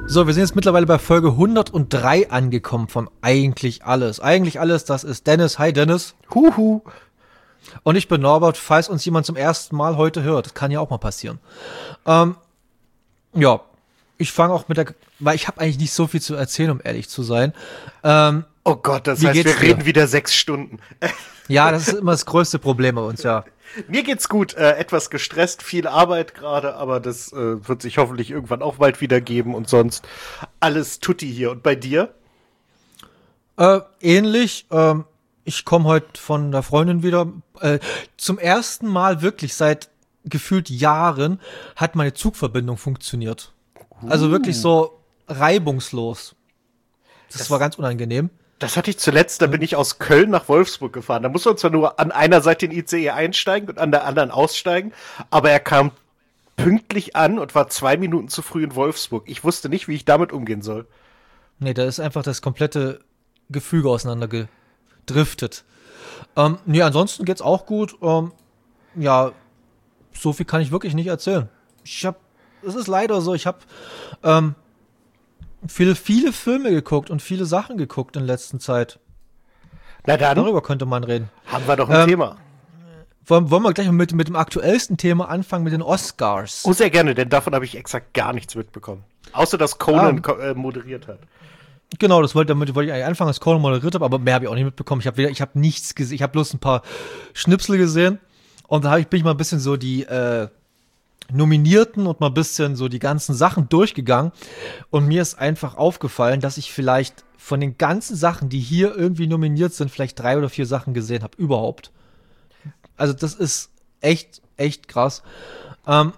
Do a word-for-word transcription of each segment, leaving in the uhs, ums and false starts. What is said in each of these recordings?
So, wir sind jetzt mittlerweile bei Folge hundertdrei angekommen von Eigentlich Alles. Eigentlich Alles, das ist Dennis. Hi Dennis. Huhu. Und ich bin Norbert, falls uns jemand zum ersten Mal heute hört. Das kann ja auch mal passieren. Ähm, ja, ich fange auch mit der, weil ich habe eigentlich nicht so viel zu erzählen, um ehrlich zu sein. Ähm, oh Gott, das wie heißt, wir geht's dir? reden wieder sechs Stunden. Ja, das ist immer das größte Problem bei uns, ja. Mir geht's gut, äh, etwas gestresst, viel Arbeit gerade, aber das äh, wird sich hoffentlich irgendwann auch bald wieder geben und sonst alles tutti hier. Und bei dir? Äh, ähnlich. Ähm, ich komme heute von der Freundin wieder. Äh, zum ersten Mal wirklich seit gefühlt Jahren hat meine Zugverbindung funktioniert. Also wirklich so reibungslos. Das, Das- war ganz unangenehm. Das hatte ich zuletzt, da bin ich aus Köln nach Wolfsburg gefahren. Da muss man zwar nur an einer Seite den I C E einsteigen und an der anderen aussteigen, aber er kam pünktlich an und war zwei Minuten zu früh in Wolfsburg. Ich wusste nicht, wie ich damit umgehen soll. Nee, da ist einfach das komplette Gefüge auseinander gedriftet. Ähm, nee, ansonsten geht's auch gut. Ähm, ja, so viel kann ich wirklich nicht erzählen. Ich hab, es ist leider so, ich habe ähm, viele, viele Filme geguckt und viele Sachen geguckt in letzter Zeit. Na dann, Darüber könnte man reden. haben wir doch ein Ähm, Thema. Wollen, wollen wir gleich mal mit, mit dem aktuellsten Thema anfangen, mit den Oscars? Oh, sehr gerne, denn davon habe ich exakt gar nichts mitbekommen. Außer, dass Conan Ah. ko- äh, moderiert hat. Genau, das wollte, damit wollte ich eigentlich anfangen, dass Conan moderiert habe, aber mehr habe ich auch nicht mitbekommen. Ich habe wieder, ich habe nichts gesehen. Ich habe bloß ein paar Schnipsel gesehen und da hab ich, bin ich mal ein bisschen so die äh, Nominierten und mal ein bisschen so die ganzen Sachen durchgegangen und mir ist einfach aufgefallen, dass ich vielleicht von den ganzen Sachen, die hier irgendwie nominiert sind, vielleicht drei oder vier Sachen gesehen habe, überhaupt. Also das ist echt, echt krass. Ähm,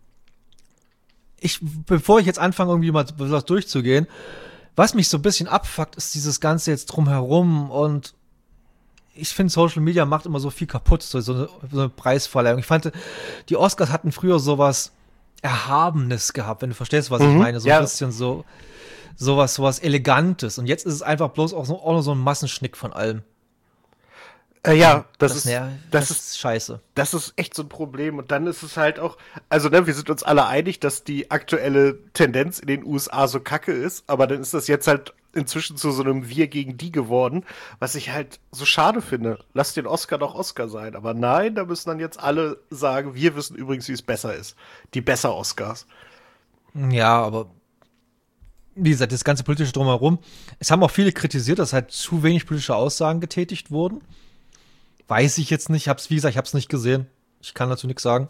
ich, bevor ich jetzt anfange, irgendwie mal was durchzugehen, was mich so ein bisschen abfuckt, ist dieses Ganze jetzt drumherum und ich finde, Social Media macht immer so viel kaputt, so, so, eine, so eine Preisverleihung. Ich fand, die Oscars hatten früher sowas Erhabenes gehabt, wenn du verstehst, was ich Mhm, meine. So ja. ein bisschen so, sowas, sowas Elegantes. Und jetzt ist es einfach bloß auch, so, auch nur so ein Massenschnick von allem. Äh, ja, das, Das, ist, ner- das, das ist, ist scheiße. das ist echt so ein Problem. Und dann ist es halt auch, also ne, wir sind uns alle einig, dass die aktuelle Tendenz in den U S A so kacke ist, aber dann ist das jetzt halt inzwischen zu so einem Wir gegen die geworden, was ich halt so schade finde. Lass den Oscar doch Oscar sein. Aber nein, da müssen dann jetzt alle sagen, wir wissen übrigens, wie es besser ist. Die besser Oscars. Ja, aber wie gesagt, das ganze politische Drumherum. Es haben auch viele kritisiert, dass halt zu wenig politische Aussagen getätigt wurden. Weiß ich jetzt nicht. Hab's, wie gesagt, ich hab's nicht gesehen. Ich kann dazu nichts sagen.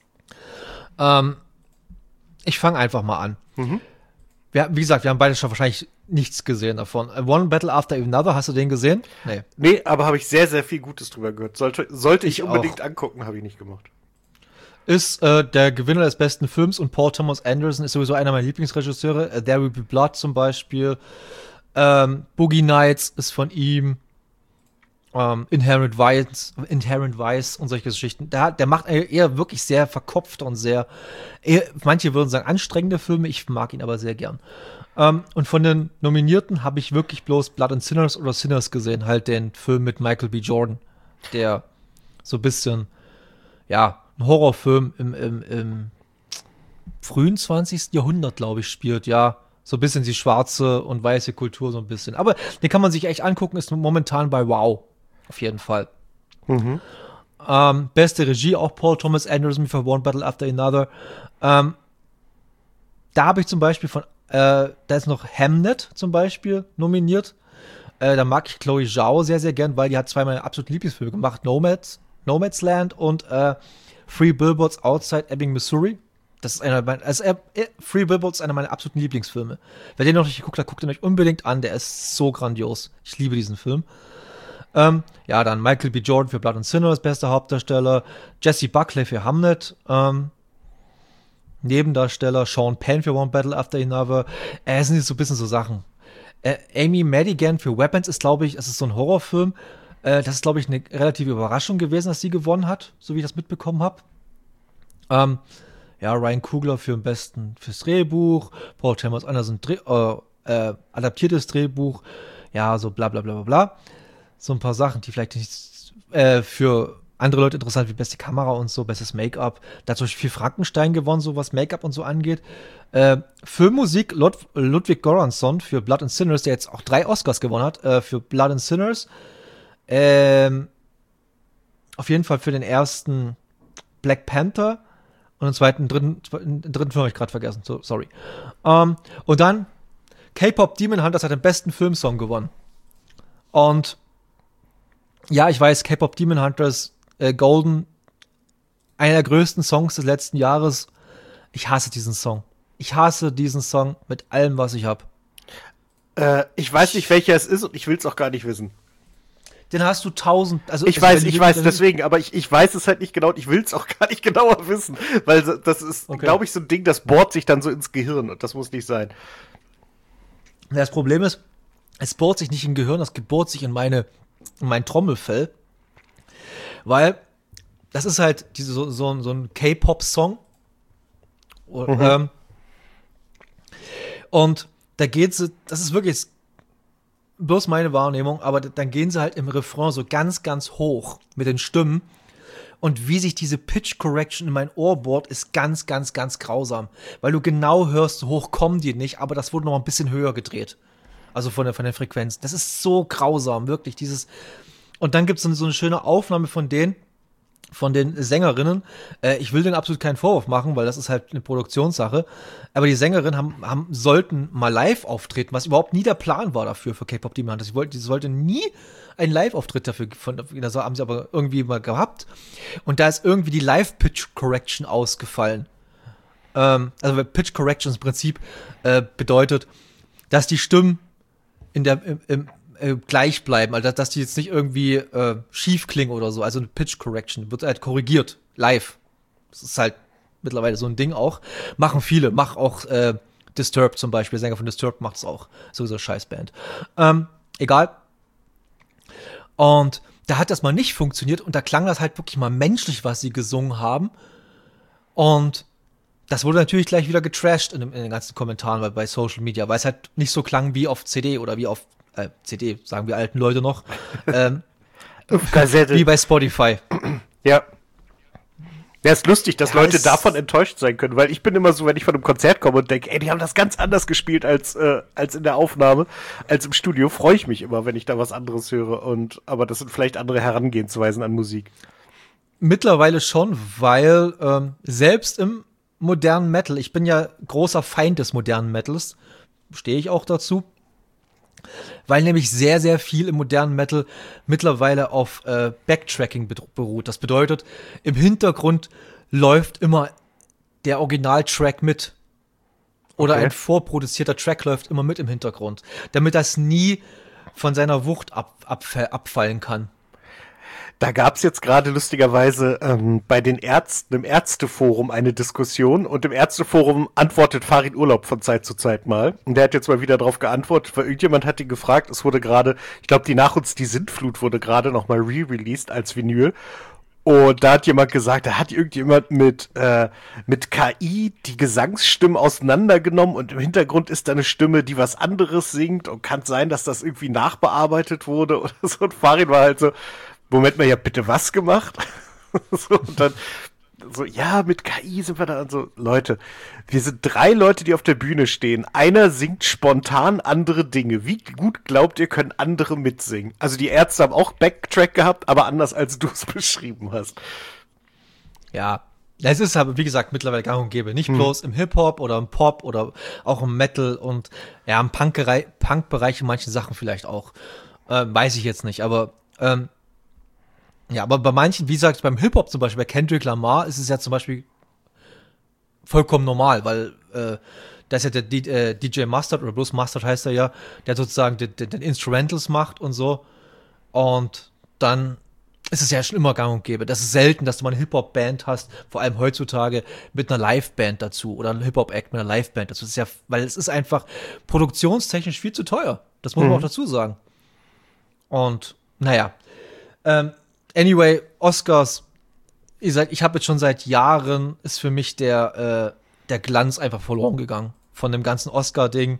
Ähm, ich fange einfach mal an. Mhm. Wir, wie gesagt, wir haben beide schon wahrscheinlich nichts gesehen davon. One Battle After Another, hast du den gesehen? Nee. Nee, aber habe ich sehr, sehr viel Gutes drüber gehört. Sollte, sollte ich, Ich unbedingt auch. angucken, habe ich nicht gemacht. Ist äh, der Gewinner des besten Films und Paul Thomas Anderson ist sowieso einer meiner Lieblingsregisseure. Äh, There Will Be Blood zum Beispiel. Ähm, Boogie Nights ist von ihm. Ähm, Inherent Vice, Inherent Vice und solche Geschichten. Der, der macht eher wirklich sehr verkopfte und sehr, eher, manche würden sagen anstrengende Filme. Ich mag ihn aber sehr gern. Ähm, und von den Nominierten habe ich wirklich bloß Blood and Sinners oder Sinners gesehen. Halt den Film mit Michael B. Jordan, der so ein bisschen, ja, ein Horrorfilm im, im, im frühen zwanzigsten Jahrhundert, glaube ich, spielt. Ja, so ein bisschen die schwarze und weiße Kultur so ein bisschen. Aber den kann man sich echt angucken, ist momentan bei Wow. Auf jeden Fall. Mhm. Ähm, beste Regie auch Paul Thomas Anderson für One Battle After Another. Ähm, da habe ich zum Beispiel von, äh, da ist noch Hamnet zum Beispiel nominiert. Äh, da mag ich Chloe Zhao sehr, sehr gern, weil die hat zwei meiner absoluten Lieblingsfilme gemacht. Nomads, Nomads Land und äh, Three Billboards Outside Ebbing, Missouri. Das ist einer meiner, also äh, äh, Three Billboards ist einer meiner absoluten Lieblingsfilme. Wer den noch nicht geguckt hat, guckt ihn euch unbedingt an. Der ist so grandios. Ich liebe diesen Film. Ähm, ja, dann Michael B. Jordan für Blood and Sinners, bester Hauptdarsteller. Jesse Buckley für Hamnet. Ähm, Nebendarsteller. Sean Penn für One Battle After Another. Äh, es sind jetzt so ein bisschen so Sachen. Äh, Amy Madigan für Weapons ist, glaube ich, es ist so ein Horrorfilm. Äh, das ist, glaube ich, eine relative Überraschung gewesen, dass sie gewonnen hat, so wie ich das mitbekommen habe. Ähm, ja, Ryan Coogler für den besten fürs Drehbuch. Paul Thomas Anderson Dreh, äh, äh, adaptiertes Drehbuch. Ja, so bla bla bla bla bla. So ein paar Sachen, die vielleicht nicht äh, für andere Leute interessant wie beste Kamera und so, bestes Make-up. Da hat zum Beispiel viel Frankenstein gewonnen, so was Make-up und so angeht. Äh, Filmmusik, Lud Ludwig Göransson für Blood and Sinners, der jetzt auch drei Oscars gewonnen hat, äh, für Blood and Sinners. Ähm, auf jeden Fall für den ersten Black Panther und den zweiten, dritten, den dritten Film habe ich gerade vergessen, so, sorry. Ähm, und dann K-Pop Demon Hunters hat den besten Filmsong gewonnen. Und ja, ich weiß, K-Pop Demon Hunters, äh, Golden, einer der größten Songs des letzten Jahres. Ich hasse diesen Song. Ich hasse diesen Song mit allem, was ich habe. Äh, ich weiß nicht, welcher es ist und ich will es auch gar nicht wissen. Den hast du tausend, also ich also weiß, ich weiß, deswegen, aber ich, ich weiß es halt nicht genau und ich will es auch gar nicht genauer wissen, weil das ist, okay, glaube ich, so ein Ding, das bohrt sich dann so ins Gehirn und das muss nicht sein. Das Problem ist, es bohrt sich nicht im Gehirn, das bohrt sich in meine, in mein Trommelfell, weil das ist halt diese, so, so, so ein K-Pop-Song mhm. ähm, und da geht's, das ist wirklich bloß meine Wahrnehmung, aber dann gehen sie halt im Refrain so ganz, ganz hoch mit den Stimmen und wie sich diese Pitch Correction in mein Ohr bohrt, ist ganz, ganz, ganz grausam, weil du genau hörst, so hoch kommen die nicht, aber das wurde noch ein bisschen höher gedreht, also von der, von der Frequenz. Das ist so grausam, wirklich, dieses, und dann gibt es so eine schöne Aufnahme von denen, von den Sängerinnen. Äh, ich will denen absolut keinen Vorwurf machen, weil das ist halt eine Produktionssache. Aber die Sängerinnen haben, haben, sollten mal live auftreten, was überhaupt nie der Plan war dafür für K-Pop Demon Hunters. Die sollte nie einen Live-Auftritt dafür, von, das haben sie aber irgendwie mal gehabt. Und da ist irgendwie die Live-Pitch-Correction ausgefallen. Ähm, also Pitch Correction im Prinzip äh, bedeutet, dass die Stimmen in der, im, im Äh, gleich bleiben, also dass die jetzt nicht irgendwie äh, schief klingen oder so, also eine Pitch Correction wird halt korrigiert, live. Das ist halt mittlerweile so ein Ding auch. Machen viele, mach auch äh, Disturbed zum Beispiel, der Sänger von Disturbed macht es auch, sowieso Scheißband. Ähm, egal. Und da hat das mal nicht funktioniert und da klang das halt wirklich mal menschlich, was sie gesungen haben. Und das wurde natürlich gleich wieder getrashed in, in den ganzen Kommentaren bei, bei Social Media, weil es halt nicht so klang wie auf C D oder wie auf Äh, C D, sagen wir alten Leute noch. ähm, Kassette. Wie bei Spotify. Ja. Ja, ist lustig, dass ja, Leute davon enttäuscht sein können, weil ich bin immer so, wenn ich von einem Konzert komme und denke, ey, die haben das ganz anders gespielt als, äh, als in der Aufnahme, als im Studio, freue ich mich immer, wenn ich da was anderes höre. Und aber das sind vielleicht andere Herangehensweisen an Musik. Mittlerweile schon, weil ähm, selbst im modernen Metal, ich bin ja großer Feind des modernen Metals, stehe ich auch dazu, weil nämlich sehr, sehr viel im modernen Metal mittlerweile auf äh, Backtracking beruht. Das bedeutet, im Hintergrund läuft immer der Originaltrack mit. Oder okay. Ein vorproduzierter Track läuft immer mit im Hintergrund. Damit das nie von seiner Wucht ab, ab, abfallen kann. Da gab es jetzt gerade lustigerweise ähm, bei den Ärzten im Ärzteforum eine Diskussion und im Ärzteforum antwortet Farin Urlaub von Zeit zu Zeit mal. Und der hat jetzt mal wieder darauf geantwortet, weil irgendjemand hat ihn gefragt, es wurde gerade, ich glaube, die Nach uns die Sintflut wurde gerade nochmal re-released als Vinyl. Und da hat jemand gesagt, da hat irgendjemand mit, äh, mit K I die Gesangsstimmen auseinandergenommen und im Hintergrund ist da eine Stimme, die was anderes singt und kann sein, dass das irgendwie nachbearbeitet wurde oder so. Und Farin war halt so, Moment mal, ja bitte was gemacht? so, und dann so, ja, mit K I sind wir da und so, Leute, wir sind drei Leute, die auf der Bühne stehen. Einer singt spontan andere Dinge. Wie gut glaubt ihr, können andere mitsingen? Also die Ärzte haben auch Backtrack gehabt, aber anders als du es beschrieben hast. Ja, es ist aber, wie gesagt, mittlerweile gang und gäbe. Nicht hm. bloß im Hip-Hop oder im Pop oder auch im Metal und ja, im Punk-Bereich Punk in manchen Sachen vielleicht auch. Ähm, weiß ich jetzt nicht, aber ähm, ja, aber bei manchen, wie gesagt, beim Hip-Hop zum Beispiel, bei Kendrick Lamar ist es ja zum Beispiel vollkommen normal, weil äh, da ist ja der D- äh, D J Mustard, oder bloß Mustard heißt er ja, der sozusagen den, den, den Instrumentals macht und so. Und dann ist es ja schon immer gang und gäbe. Das ist selten, dass du mal eine Hip-Hop-Band hast, vor allem heutzutage mit einer Live-Band dazu oder ein Hip-Hop-Act mit einer Live-Band dazu. Das ist ja, weil es ist einfach produktionstechnisch viel zu teuer. Das muss man mhm. auch dazu sagen. Und, naja. Ähm, Anyway, Oscars, wie gesagt, ich habe jetzt schon seit Jahren, ist für mich der, äh, der Glanz einfach verloren gegangen von dem ganzen Oscar-Ding.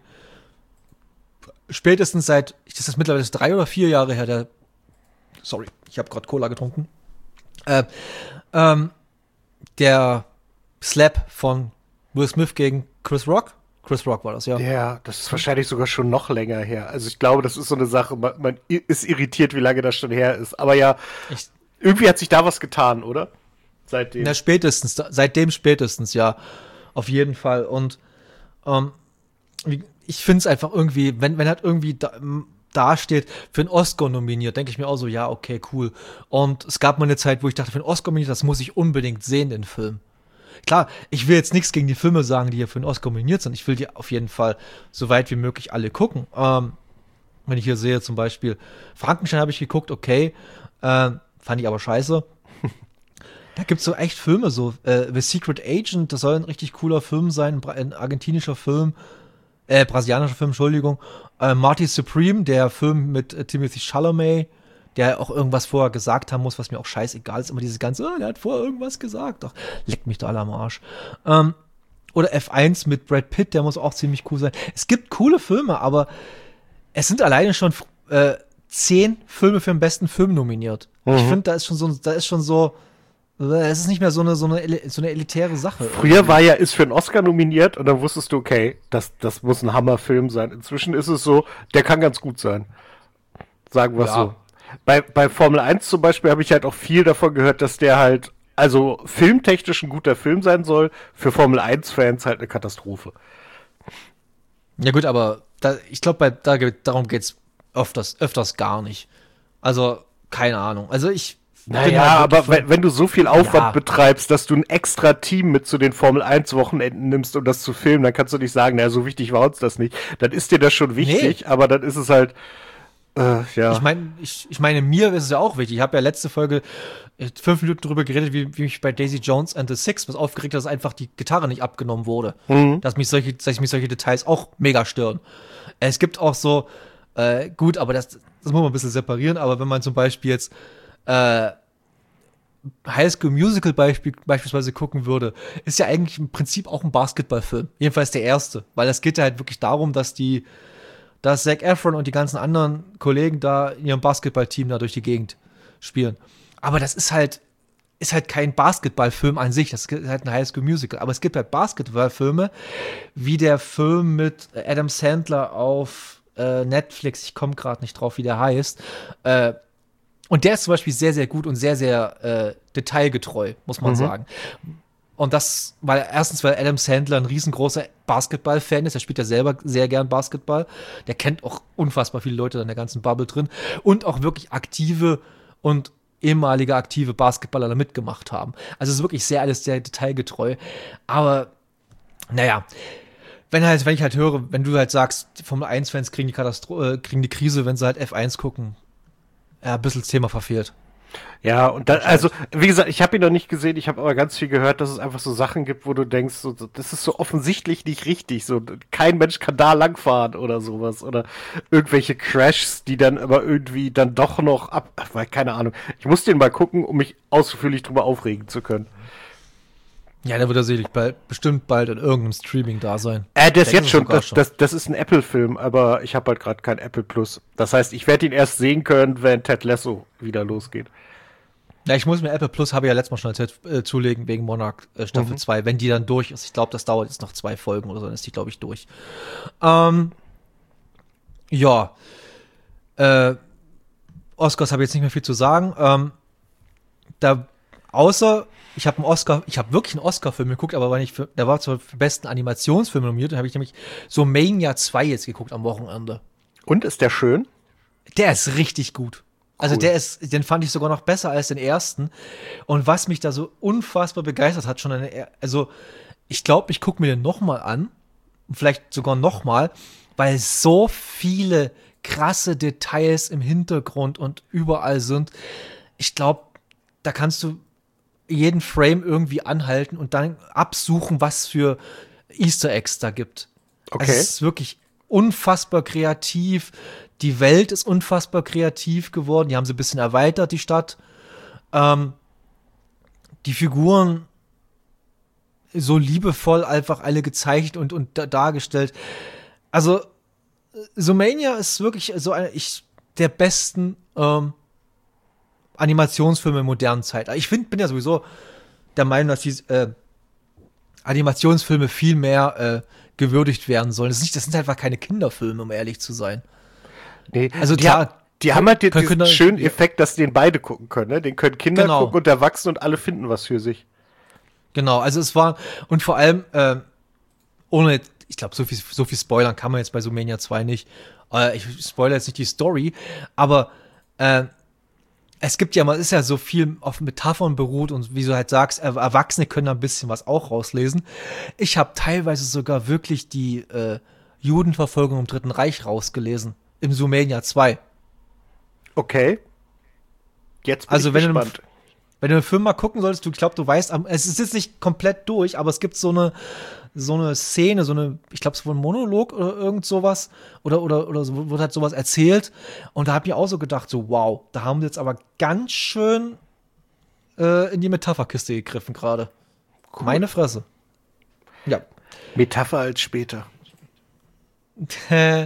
Spätestens seit, das ist mittlerweile drei oder vier Jahre her, der, sorry, ich habe gerade Cola getrunken. Äh, ähm, der Slap von Will Smith gegen Chris Rock. Chris Rock war das, ja. Ja, das ist wahrscheinlich sogar schon noch länger her. Also ich glaube, das ist so eine Sache, man, man ist irritiert, wie lange das schon her ist. Aber ja, Ich, irgendwie hat sich da was getan, oder? Seitdem. na, spätestens, seitdem spätestens, ja. Auf jeden Fall. Und ähm, wie- ich finde es einfach irgendwie, wenn, wenn halt irgendwie da, m, dasteht, für einen Oscar nominiert, denke ich mir auch so, ja, okay, cool. Und es gab mal eine Zeit, wo ich dachte, für einen Oscar nominiert, das muss ich unbedingt sehen, den Film. Klar, ich will jetzt nichts gegen die Filme sagen, die hier für einen Oscar nominiert sind. Ich will die auf jeden Fall so weit wie möglich alle gucken. Ähm, wenn ich hier sehe, zum Beispiel Frankenstein habe ich geguckt, okay, äh, fand ich aber scheiße. Da gibt's so echt Filme, so äh, The Secret Agent, das soll ein richtig cooler Film sein, ein, bra- ein argentinischer Film, äh, brasilianischer Film, Entschuldigung. Äh, Marty Supreme, der Film mit äh, Timothy Chalamet, der auch irgendwas vorher gesagt haben muss, was mir auch scheißegal ist. Immer dieses ganze, oh, der hat vorher irgendwas gesagt. Ach, leckt mich da alle am Arsch. Ähm, oder F eins mit Brad Pitt, der muss auch ziemlich cool sein. Es gibt coole Filme, aber es sind alleine schon äh, zehn Filme für den besten Film nominiert. Ich Mhm. finde, da ist schon so, da ist schon so, äh, es ist nicht mehr so eine, so eine, ele- so eine elitäre Sache. Früher war ja, ist für einen Oscar nominiert und dann wusstest du, okay, das, das muss ein Hammerfilm sein. Inzwischen ist es so, der kann ganz gut sein. Sagen wir es Ja. so. Bei, bei Formel eins zum Beispiel habe ich halt auch viel davon gehört, dass der halt, also filmtechnisch ein guter Film sein soll, für Formel eins Fans halt eine Katastrophe. Ja gut, aber da, ich glaube, da, geht- darum geht's öfters, öfters gar nicht. Also, keine Ahnung. Also ich bin Naja, halt wirklich aber wenn, wenn du so viel Aufwand Ja. betreibst, dass du ein extra Team mit zu den Formel eins Wochenenden nimmst, um das zu filmen, dann kannst du nicht sagen, naja, so wichtig war uns das nicht. Dann ist dir das schon wichtig, aber dann ist es halt, äh, ja. Ich meine, ich, ich meine, mir ist es ja auch wichtig. Ich habe ja letzte Folge äh, fünf Minuten drüber geredet, wie, wie mich bei Daisy Jones and the Six was aufgeregt hat, dass einfach die Gitarre nicht abgenommen wurde. Mhm. Dass mich solche, dass mich solche Details auch mega stören. Es gibt auch so, äh, gut, aber das, das muss man ein bisschen separieren, aber wenn man zum Beispiel jetzt äh, High School Musical Beispiel, beispielsweise gucken würde, ist ja eigentlich im Prinzip auch ein Basketballfilm. Jedenfalls der erste. Weil es geht ja halt wirklich darum, dass die dass Zac Efron und die ganzen anderen Kollegen da in ihrem Basketballteam da durch die Gegend spielen. Aber das ist halt, ist halt kein Basketballfilm an sich, das ist halt ein Highschool-Musical. Aber es gibt halt Basketballfilme, wie der Film mit Adam Sandler auf äh, Netflix, ich komme gerade nicht drauf, wie der heißt. Äh, und der ist zum Beispiel sehr, sehr gut und sehr, sehr äh, detailgetreu, muss man Mhm. sagen. Und das, weil erstens, weil Adam Sandler ein riesengroßer Basketball-Fan ist, er spielt ja selber sehr gern Basketball. Der kennt auch unfassbar viele Leute in der ganzen Bubble drin und auch wirklich aktive und ehemalige aktive Basketballer da mitgemacht haben. Also es ist wirklich sehr alles sehr detailgetreu. Aber naja, wenn halt, wenn ich halt höre, wenn du halt sagst, die Formel eins Fans kriegen die Katastro äh, kriegen die Krise, wenn sie halt F eins gucken, ja, ein bisschen das Thema verfehlt. Ja, und dann, also, wie gesagt, ich habe ihn noch nicht gesehen, ich habe aber ganz viel gehört, dass es einfach so Sachen gibt, wo du denkst, so, so, das ist so offensichtlich nicht richtig, so, kein Mensch kann da langfahren oder sowas, oder irgendwelche Crashs, die dann aber irgendwie dann doch noch ab, ach, weil, keine Ahnung, ich muss den mal gucken, um mich ausführlich drüber aufregen zu können. Ja, der wird ja sicherlich bald, bestimmt bald in irgendeinem Streaming da sein. Äh, der ist Vielleicht jetzt es schon, sogar das, das, das ist ein Apple-Film, aber ich habe halt gerade kein Apple Plus. Das heißt, ich werde ihn erst sehen können, wenn Ted Lasso wieder losgeht. Ja, ich muss mir Apple Plus, habe ich ja letztes Mal schon erzählt, äh, zulegen wegen Monarch äh, Staffel Mhm. zwei, wenn die dann durch ist. Ich glaube, das dauert jetzt noch zwei Folgen oder so, dann ist die, glaube ich, durch. Ähm, ja. Äh, Oscars habe ich jetzt nicht mehr viel zu sagen. Ähm, da, außer, ich habe einen Oscar, ich habe wirklich einen Oscar-Film geguckt, aber war nicht für, der war zwar für besten Animationsfilm nominiert, da habe ich nämlich so Mania zwei jetzt geguckt am Wochenende. Und ist der schön? Der ist richtig gut. Also Cool. der ist, den fand ich sogar noch besser als den ersten. Und was mich da so unfassbar begeistert hat, schon eine, also ich glaube, ich gucke mir den noch mal an, vielleicht sogar noch mal, weil so viele krasse Details im Hintergrund und überall sind. Ich glaube, da kannst du jeden Frame irgendwie anhalten und dann absuchen, was für Easter Eggs da gibt. Okay. Also es ist wirklich unfassbar kreativ. Die Welt ist unfassbar kreativ geworden. Die haben sie ein bisschen erweitert, die Stadt. Ähm, die Figuren so liebevoll einfach alle gezeichnet und, und da, dargestellt. Also, Zoomania ist wirklich so eine ich, der besten ähm, Animationsfilme in modernen Zeit. Ich find, bin ja sowieso der Meinung, dass die äh, Animationsfilme viel mehr äh, gewürdigt werden sollen. Das, ist nicht, das sind einfach keine Kinderfilme, um ehrlich zu sein. Nee, also die, klar, ha die haben halt den können, können, schönen Effekt, dass den beide gucken können. Ne? Den können Kinder genau. gucken und Erwachsene und alle finden was für sich. Genau, also es war, und vor allem, äh, ohne, ich glaube, so viel, so viel spoilern kann man jetzt bei Zoomania zwei nicht. Äh, ich spoilere jetzt nicht die Story, aber äh, es gibt ja mal, ist ja so viel auf Metaphern beruht und wie du halt sagst, Erwachsene können da ein bisschen was auch rauslesen. Ich habe teilweise sogar wirklich die äh, Judenverfolgung im Dritten Reich rausgelesen, im Zoomania zwei. Okay. Jetzt bin also ich wenn gespannt. Du, wenn du den Film mal gucken solltest, du, ich glaube, du weißt, es ist jetzt nicht komplett durch, aber es gibt so eine so eine Szene, so eine, ich glaube, es war ein Monolog oder irgend sowas, oder, oder, oder so, wird halt sowas erzählt. Und da habe ich auch so gedacht, so, wow, da haben wir jetzt aber ganz schön äh, in die Metapherkiste gegriffen gerade. Cool. Meine Fresse. Ja. Metapher als später. ähm,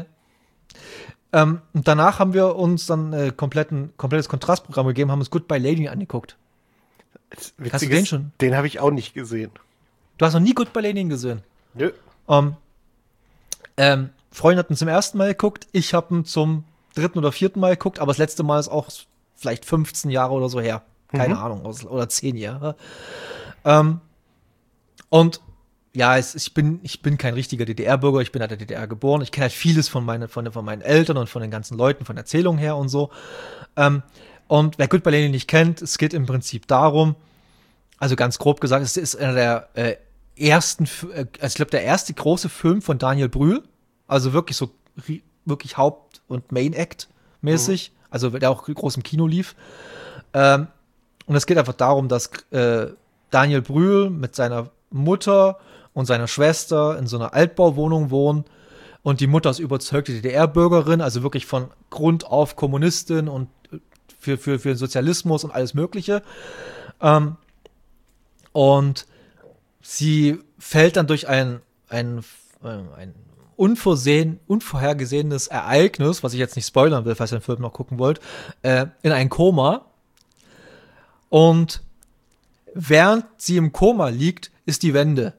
und danach haben wir uns dann äh, kompletten, komplettes Kontrastprogramm gegeben, haben uns Goodbye Lenin angeguckt. Hast du den schon? Den habe ich auch nicht gesehen. Du hast noch nie Goodbye Lenin gesehen? Nö. Um, ähm, Freunde hatten zum ersten Mal geguckt, ich habe ihn zum dritten oder vierten Mal geguckt, aber das letzte Mal ist auch vielleicht fünfzehn Jahre oder so her. Keine mhm. Ahnung, oder zehn Jahre. Ähm, und ja, es, ich, bin, ich bin kein richtiger D D R-Bürger, ich bin in der D D R geboren, ich kenne halt vieles von, meine, von, von meinen Eltern und von den ganzen Leuten, von Erzählungen her und so. Ähm, und wer Goodbye Lenin nicht kennt, es geht im Prinzip darum, also ganz grob gesagt, es ist einer der äh, ersten, äh, also ich glaube, der erste große Film von Daniel Brühl, also wirklich so, wirklich Haupt- und Main-Act-mäßig, mhm. also der auch groß im Kino lief. Ähm, und es geht einfach darum, dass äh, Daniel Brühl mit seiner Mutter und seiner Schwester in so einer Altbauwohnung wohnen und die Mutter ist überzeugte D D R-Bürgerin, also wirklich von Grund auf Kommunistin und für, für, für Sozialismus und alles Mögliche. Ähm, und sie fällt dann durch ein, ein, ein unversehen, unvorhergesehenes Ereignis, was ich jetzt nicht spoilern will, falls ihr den Film noch gucken wollt, äh, in ein Koma. Und während sie im Koma liegt, ist die Wende.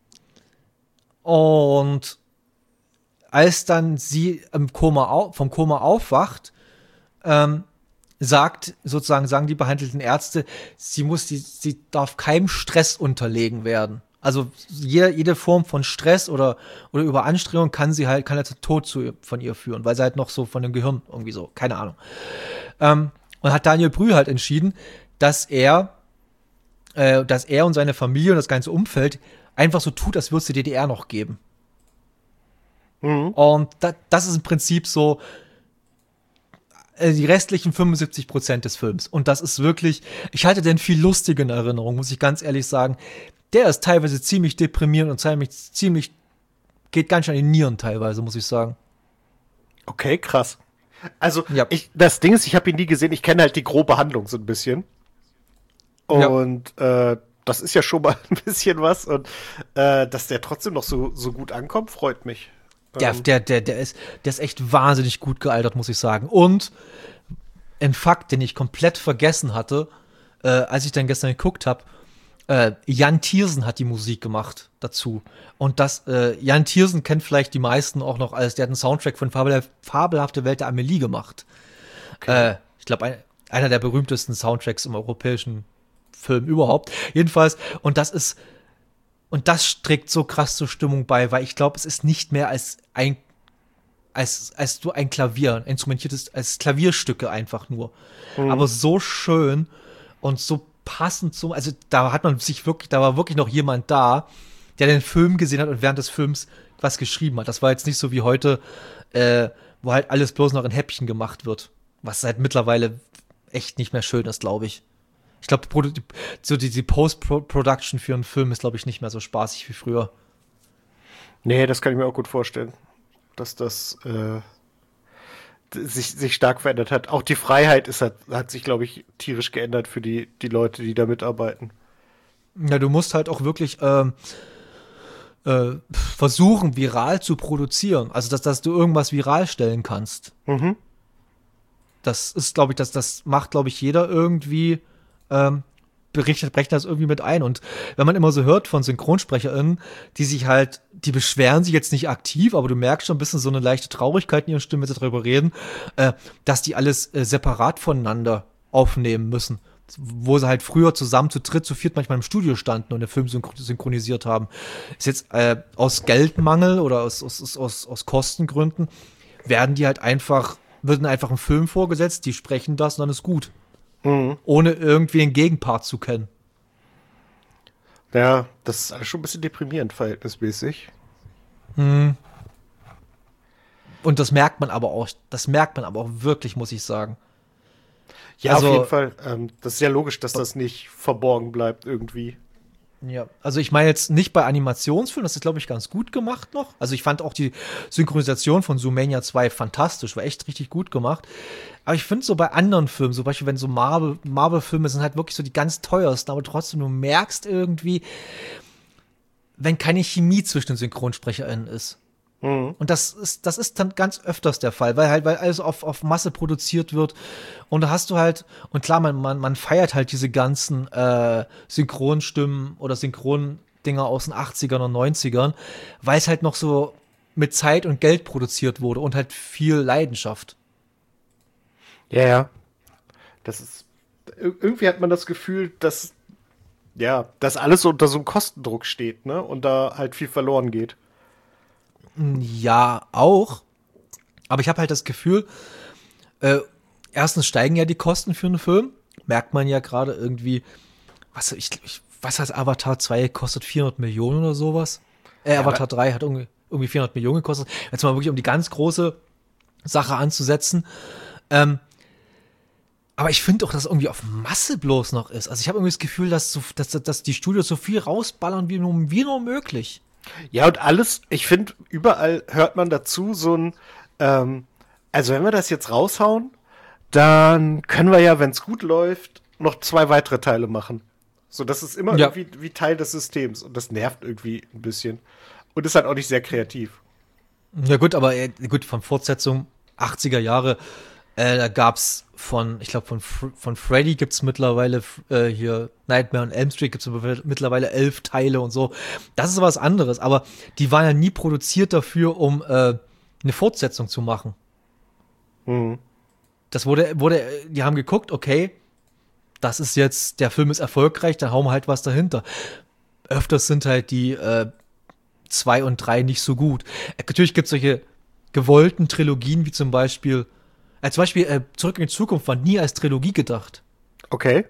Und als dann sie im Koma au- vom Koma aufwacht, ähm, sagt, sozusagen sagen die behandelten Ärzte, sie muss, die, sie darf keinem Stress unterlegen werden. Also jede, jede Form von Stress oder, oder Überanstrengung kann sie halt, kann halt zum Tod zu, von ihr führen, weil sie halt noch so von dem Gehirn irgendwie so, keine Ahnung. Ähm, und hat Daniel Brühl halt entschieden, dass er, äh, dass er und seine Familie und das ganze Umfeld einfach so tut, als würde es die D D R noch geben. Mhm. Und da, das ist im Prinzip so die restlichen fünfundsiebzig Prozent des Films. Und das ist wirklich, ich hatte den viel lustiger in Erinnerung, muss ich ganz ehrlich sagen. Der ist teilweise ziemlich deprimierend und ziemlich, ziemlich geht ganz schön in die Nieren teilweise, muss ich sagen. Okay, krass. Also, ja. ich, das Ding ist, ich habe ihn nie gesehen, ich kenne halt die grobe Handlung so ein bisschen. Und ja. äh, das ist ja schon mal ein bisschen was. Und äh, dass der trotzdem noch so, so gut ankommt, freut mich. Der, der, der, der, ist, der ist echt wahnsinnig gut gealtert, muss ich sagen. Und ein Fakt, den ich komplett vergessen hatte, äh, als ich dann gestern geguckt habe, äh, Jan Tiersen hat die Musik gemacht dazu. Und das, äh, Jan Tiersen kennt vielleicht die meisten auch noch als, der hat einen Soundtrack von Fabel, Fabelhafte Welt der Amelie gemacht. Okay. Äh, ich glaube, ein, einer der berühmtesten Soundtracks im europäischen Film überhaupt. Jedenfalls, und das ist Und das trägt so krass zur Stimmung bei, weil ich glaube, es ist nicht mehr als ein, als, als so ein Klavier, ein instrumentiertes, als Klavierstücke einfach nur. Mhm. Aber so schön und so passend zum, also da hat man sich wirklich, da war wirklich noch jemand da, der den Film gesehen hat und während des Films was geschrieben hat. Das war jetzt nicht so wie heute, äh, wo halt alles bloß noch in Häppchen gemacht wird. Was halt mittlerweile echt nicht mehr schön ist, glaube ich. Ich glaube, so die, die Post-Production für einen Film ist, glaube ich, nicht mehr so spaßig wie früher. Nee, das kann ich mir auch gut vorstellen. Dass das äh, sich, sich stark verändert hat. Auch die Freiheit ist, hat, hat sich, glaube ich, tierisch geändert für die, die Leute, die da mitarbeiten. Ja, du musst halt auch wirklich ähm, äh, versuchen, viral zu produzieren. Also, dass, dass du irgendwas viral stellen kannst. Mhm. das ist, glaube ich, das, das macht, glaube ich, jeder irgendwie, ähm, berichtet, brechen das irgendwie mit ein. Und wenn man immer so hört von SynchronsprecherInnen, die sich halt, die beschweren sich jetzt nicht aktiv, aber du merkst schon ein bisschen so eine leichte Traurigkeit in ihren Stimmen, wenn sie darüber reden, äh, dass die alles äh, separat voneinander aufnehmen müssen. Wo sie halt früher zusammen zu dritt, zu viert manchmal im Studio standen und den Film synchro- synchronisiert haben. Ist jetzt äh, aus Geldmangel oder aus, aus, aus, aus Kostengründen werden die halt einfach, wird einfach ein Film vorgesetzt, die sprechen das und dann ist gut. Mhm. Ohne irgendwie einen Gegenpart zu kennen. Ja, das ist alles schon ein bisschen deprimierend, verhältnismäßig. Mhm. Und das merkt man aber auch, das merkt man aber auch wirklich, muss ich sagen. Ja, also, auf jeden Fall. Ähm, das ist ja logisch, dass das nicht verborgen bleibt irgendwie. Ja, also ich meine jetzt nicht bei Animationsfilmen, das ist, glaube ich, ganz gut gemacht noch. Also ich fand auch die Synchronisation von Zoomania zwei fantastisch, war echt richtig gut gemacht. Aber ich finde so bei anderen Filmen, zum Beispiel wenn so Marvel, Marvel-Filme sind halt wirklich so die ganz teuersten, aber trotzdem du merkst irgendwie, wenn keine Chemie zwischen den SynchronsprecherInnen ist. Mhm. Und das ist, das ist dann ganz öfters der Fall, weil halt, weil alles auf, auf Masse produziert wird. Und da hast du halt, und klar, man, man, man feiert halt diese ganzen äh, Synchronstimmen oder Synchrondinger aus den achtzigern und neunzigern, weil es halt noch so mit Zeit und Geld produziert wurde und halt viel Leidenschaft. Ja, ja. Das ist, irgendwie hat man das Gefühl, dass, ja, dass alles unter so einem Kostendruck steht, ne? Und da halt viel verloren geht. Ja, auch. Aber ich habe halt das Gefühl, äh, erstens steigen ja die Kosten für einen Film. Merkt man ja gerade irgendwie, was, ich, ich, was heißt Avatar zwei kostet vierhundert Millionen oder sowas? Äh, ja, Avatar drei hat irgendwie, irgendwie vierhundert Millionen gekostet. Jetzt mal wirklich, um die ganz große Sache anzusetzen. Ähm, aber ich finde auch, dass es irgendwie auf Masse bloß noch ist. Also ich habe irgendwie das Gefühl, dass, so, dass, dass die Studios so viel rausballern wie nur, wie nur möglich. Ja, und alles, ich finde, überall hört man dazu so ein, ähm, also wenn wir das jetzt raushauen, dann können wir ja, wenn es gut läuft, noch zwei weitere Teile machen. So, das ist immer ja. irgendwie wie Teil des Systems und das nervt irgendwie ein bisschen. Und ist halt auch nicht sehr kreativ. Ja gut, aber äh, gut, von Fortsetzung achtziger Jahre, äh, da gab's von, ich glaube, von, von Freddy gibt's mittlerweile äh, hier Nightmare on Elm Street gibt's mittlerweile elf Teile und so. Das ist was anderes, aber die waren ja nie produziert dafür, um äh, eine Fortsetzung zu machen. Mhm. Das wurde, wurde, die haben geguckt, okay, das ist jetzt, der Film ist erfolgreich, dann hauen wir halt was dahinter. Öfters sind halt die äh, zwei und drei nicht so gut. Äh, natürlich gibt's solche gewollten Trilogien, wie zum Beispiel Äh, zum Beispiel äh, Zurück in die Zukunft war nie als Trilogie gedacht. Okay.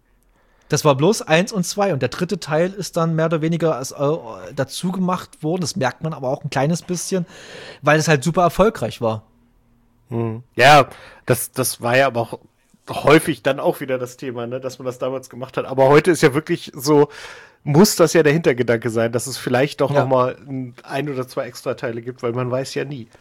Das war bloß eins und zwei und der dritte Teil ist dann mehr oder weniger als, äh, dazu gemacht worden. Das merkt man aber auch ein kleines bisschen, weil es halt super erfolgreich war. Hm. Ja, das, das war ja aber auch häufig dann auch wieder das Thema, ne, dass man das damals gemacht hat. Aber heute ist ja wirklich so, muss das ja der Hintergedanke sein, dass es vielleicht doch ja. noch mal ein, ein oder zwei Extra-Teile gibt, weil man weiß ja nie.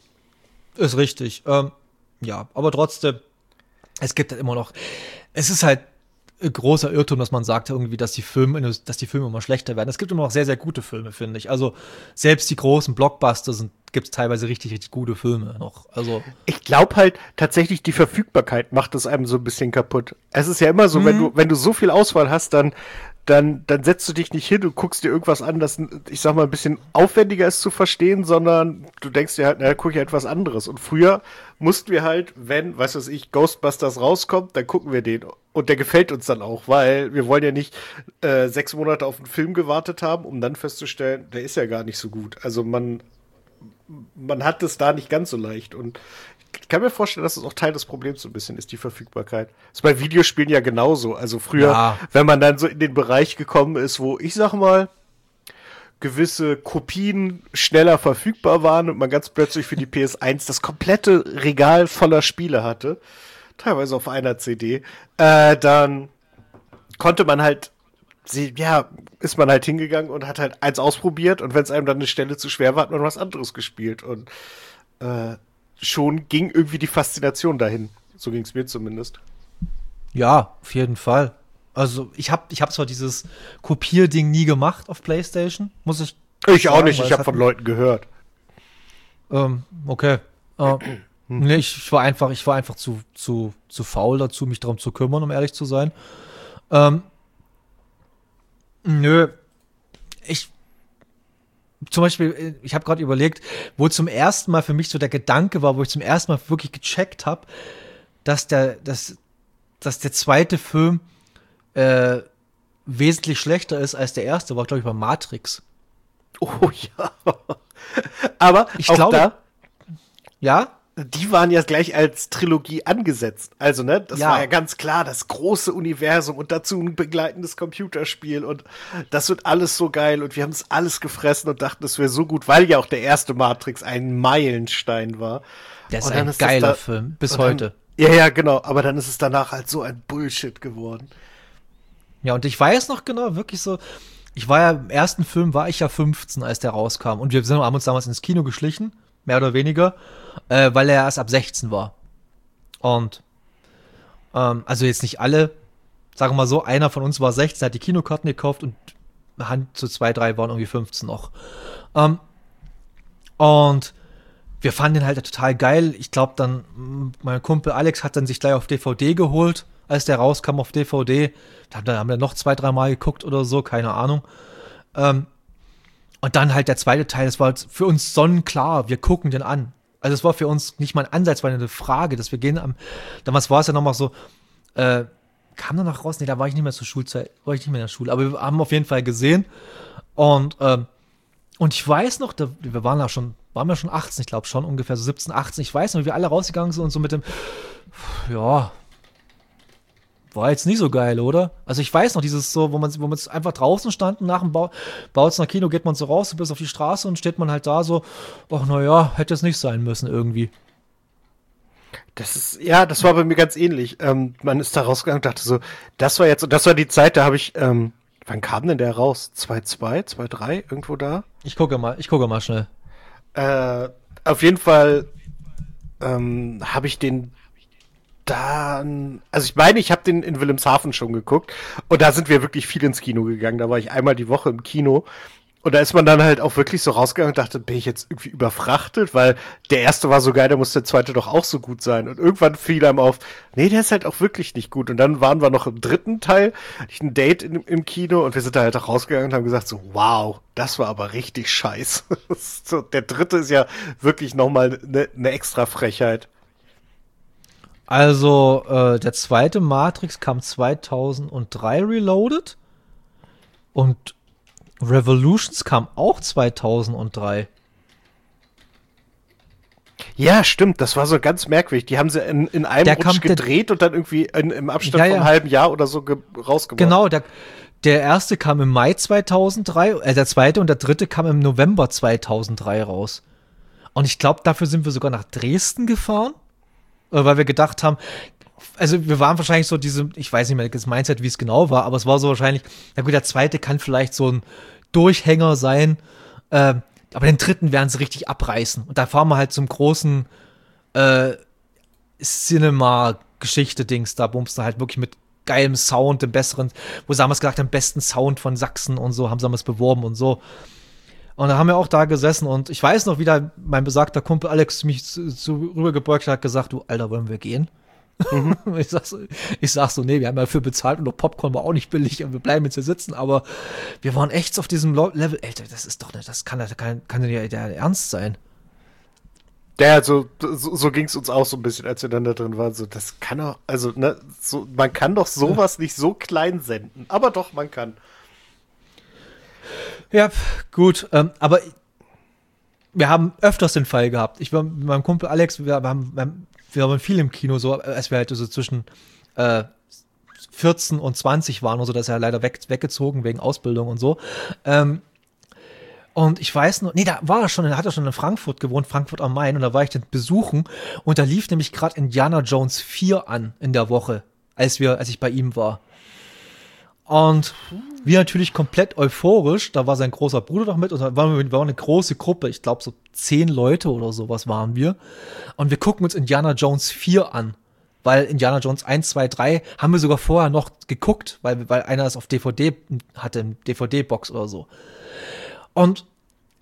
Ist richtig. Ähm, ja, aber trotzdem, es gibt halt immer noch, es ist halt ein großer Irrtum, dass man sagt irgendwie, dass die Filme, dass die Filme immer schlechter werden. Es gibt immer noch sehr, sehr gute Filme, finde ich. Also selbst die großen Blockbuster sind, gibt es teilweise richtig, richtig gute Filme noch. Also ich glaube halt tatsächlich, die Verfügbarkeit macht es einem so ein bisschen kaputt. Es ist ja immer so, mhm. wenn du, wenn du so viel Auswahl hast, dann Dann, dann setzt du dich nicht hin und guckst dir irgendwas an, das, ich sag mal, ein bisschen aufwendiger ist zu verstehen, sondern du denkst dir halt, naja, guck ich etwas anderes. Und früher mussten wir halt, wenn, weißt du was ich, Ghostbusters rauskommt, dann gucken wir den. Und der gefällt uns dann auch, weil wir wollen ja nicht äh, sechs Monate auf einen Film gewartet haben, um dann festzustellen, der ist ja gar nicht so gut. Also man, man hat es da nicht ganz so leicht. Und ich kann mir vorstellen, dass es auch Teil des Problems so ein bisschen ist, die Verfügbarkeit. Das ist bei Videospielen ja genauso. Also früher, ja. wenn man dann so in den Bereich gekommen ist, wo, ich sag mal, gewisse Kopien schneller verfügbar waren und man ganz plötzlich für die P S eins das komplette Regal voller Spiele hatte, teilweise auf einer C D, äh, dann konnte man halt, ja, ist man halt hingegangen und hat halt eins ausprobiert und wenn es einem dann eine Stelle zu schwer war, hat man was anderes gespielt und äh, schon ging irgendwie die Faszination dahin. So ging es mir zumindest. Ja, auf jeden Fall. Also ich habe ich hab zwar dieses Kopierding nie gemacht auf PlayStation, muss ich Ich sagen, auch nicht, ich habe von Leuten gehört. Ähm, okay. Äh, Nee, ich, ich war einfach, ich war einfach zu, zu, zu faul dazu, mich darum zu kümmern, um ehrlich zu sein. Ähm, nö, ich, zum Beispiel, ich habe gerade überlegt, wo zum ersten Mal für mich so der Gedanke war, wo ich zum ersten Mal wirklich gecheckt habe, dass der, dass, dass der zweite Film äh, wesentlich schlechter ist als der erste, war, glaube ich, bei Matrix. Oh ja. Aber ich auch glaube, da, ja, die waren ja gleich als Trilogie angesetzt. Also, ne, das Ja. war ja ganz klar, das große Universum und dazu ein begleitendes Computerspiel und das wird alles so geil und wir haben es alles gefressen und dachten, das wäre so gut, weil ja auch der erste Matrix ein Meilenstein war. der ist Und dann ein ist das geiler da- Film, bis und dann- heute. Ja, ja, genau, aber dann ist es danach halt so ein Bullshit geworden. Ja, und ich weiß noch genau, wirklich so, ich war ja, im ersten Film war ich ja fünfzehn, als der rauskam. Und wir sind, haben uns damals ins Kino geschlichen, mehr oder weniger, äh, weil er erst ab sechzehn war. Und, ähm, also jetzt nicht alle, sagen wir mal so, einer von uns war sechzehn, hat die Kinokarten gekauft und Hand zu zwei, drei waren irgendwie fünfzehn noch. Ähm, und wir fanden den halt total geil. Ich glaube dann, mh, mein Kumpel Alex hat dann sich gleich auf D V D geholt, als der rauskam auf D V D. Da haben wir- haben wir noch zwei, drei Mal geguckt oder so, keine Ahnung. Ähm, und dann halt der zweite Teil, das war für uns sonnenklar, wir gucken den an. Also es war für uns nicht mal ein Ansatz, war eine Frage, dass wir gehen am, damals war es ja noch mal so, äh, kam da noch raus? Nee, da war ich nicht mehr zur Schulzeit, war ich nicht mehr in der Schule, aber wir haben auf jeden Fall gesehen und, ähm, und ich weiß noch, da, wir waren da schon, waren wir schon achtzehn, ich glaube schon ungefähr so siebzehn, achtzehn, ich weiß noch, wie wir alle rausgegangen sind und so mit dem, ja, war jetzt nicht so geil, oder? Also ich weiß noch, dieses so, wo man, wo man einfach draußen standen, nach dem Bau, Bautzener Kino geht man so raus, bis auf die Straße und steht man halt da so, ach naja, hätte es nicht sein müssen irgendwie. Das ist, ja, das war bei mir ganz ähnlich. Ähm, man ist da rausgegangen und dachte so, das war jetzt, und das war die Zeit, da habe ich, ähm, wann kam denn der raus? zwei Komma zwei, zwei Komma drei, irgendwo da? Ich gucke mal, ich gucke mal schnell. Äh, auf jeden Fall ähm, habe ich den dann, also ich meine, ich habe den in Wilhelmshaven schon geguckt und da sind wir wirklich viel ins Kino gegangen. Da war ich einmal die Woche im Kino und da ist man dann halt auch wirklich so rausgegangen und dachte, bin ich jetzt irgendwie überfrachtet, weil der erste war so geil, da muss der zweite doch auch so gut sein. Und irgendwann fiel einem auf, nee, der ist halt auch wirklich nicht gut. Und dann waren wir noch im dritten Teil, hatte ich ein Date in, im Kino und wir sind da halt auch rausgegangen und haben gesagt so, wow, das war aber richtig scheiße. So, der dritte ist ja wirklich nochmal eine ne extra Frechheit. Also, äh, der zweite Matrix kam zweitausenddrei Reloaded und Revolutions kam auch zweitausenddrei. Ja, stimmt, das war so ganz merkwürdig. Die haben sie in, in einem Der Rutsch kam- der- gedreht und dann irgendwie in, im Abstand Ja, von ja. einem halben Jahr oder so ge rausgebracht. Genau, der, der erste kam im Mai zweitausenddrei, äh, der zweite und der dritte kam im November zweitausenddrei raus. Und ich glaube, dafür sind wir sogar nach Dresden gefahren, äh, weil wir gedacht haben, also wir waren wahrscheinlich so diese, ich weiß nicht mehr das Mindset, wie es genau war, aber es war so wahrscheinlich, na gut, der zweite kann vielleicht so ein Durchhänger sein, ähm, aber den dritten werden sie richtig abreißen. Und da fahren wir halt zum großen äh, Cinema-Geschichte-Dings, da bummst du halt wirklich mit geilem Sound, dem besseren, wo sie damals gesagt haben, besten Sound von Sachsen und so, haben sie damals beworben und so. Und da haben wir auch da gesessen und ich weiß noch, wie da mein besagter Kumpel Alex mich zu, zu rübergebeugt hat, hat gesagt, du, Alter, wollen wir gehen? Mhm. ich, sag so, ich sag so, nee, wir haben ja dafür bezahlt und der Popcorn war auch nicht billig und wir bleiben jetzt hier sitzen, aber wir waren echt so auf diesem Level, ey, das ist doch nicht, das kann, kann, kann ja der Ernst sein. Ja, so, so, so ging es uns auch so ein bisschen, als wir dann da drin waren. So, das kann doch, also, ne, so, man kann doch sowas nicht so klein senden. Aber doch, man kann. Ja, gut, ähm, aber wir haben öfters den Fall gehabt. Ich war mit meinem Kumpel Alex, wir haben, wir haben, wir haben viel im Kino, so, als wir halt so zwischen äh, vierzehn und zwanzig waren, also das ist ja leider weg, weggezogen wegen Ausbildung und so. Ähm, Und ich weiß noch, nee, da war er schon, da hat er schon in Frankfurt gewohnt, Frankfurt am Main, und da war ich dann besuchen und da lief nämlich gerade Indiana Jones vier an in der Woche, als wir, als ich bei ihm war. Und wir natürlich komplett euphorisch, da war sein großer Bruder noch mit und da waren wir, wir waren eine große Gruppe, ich glaube so zehn Leute oder sowas waren wir. Und wir gucken uns Indiana Jones vier an, weil Indiana Jones eins, zwei, drei haben wir sogar vorher noch geguckt, weil, weil einer das auf D V D hatte, D V D-Box oder so. Und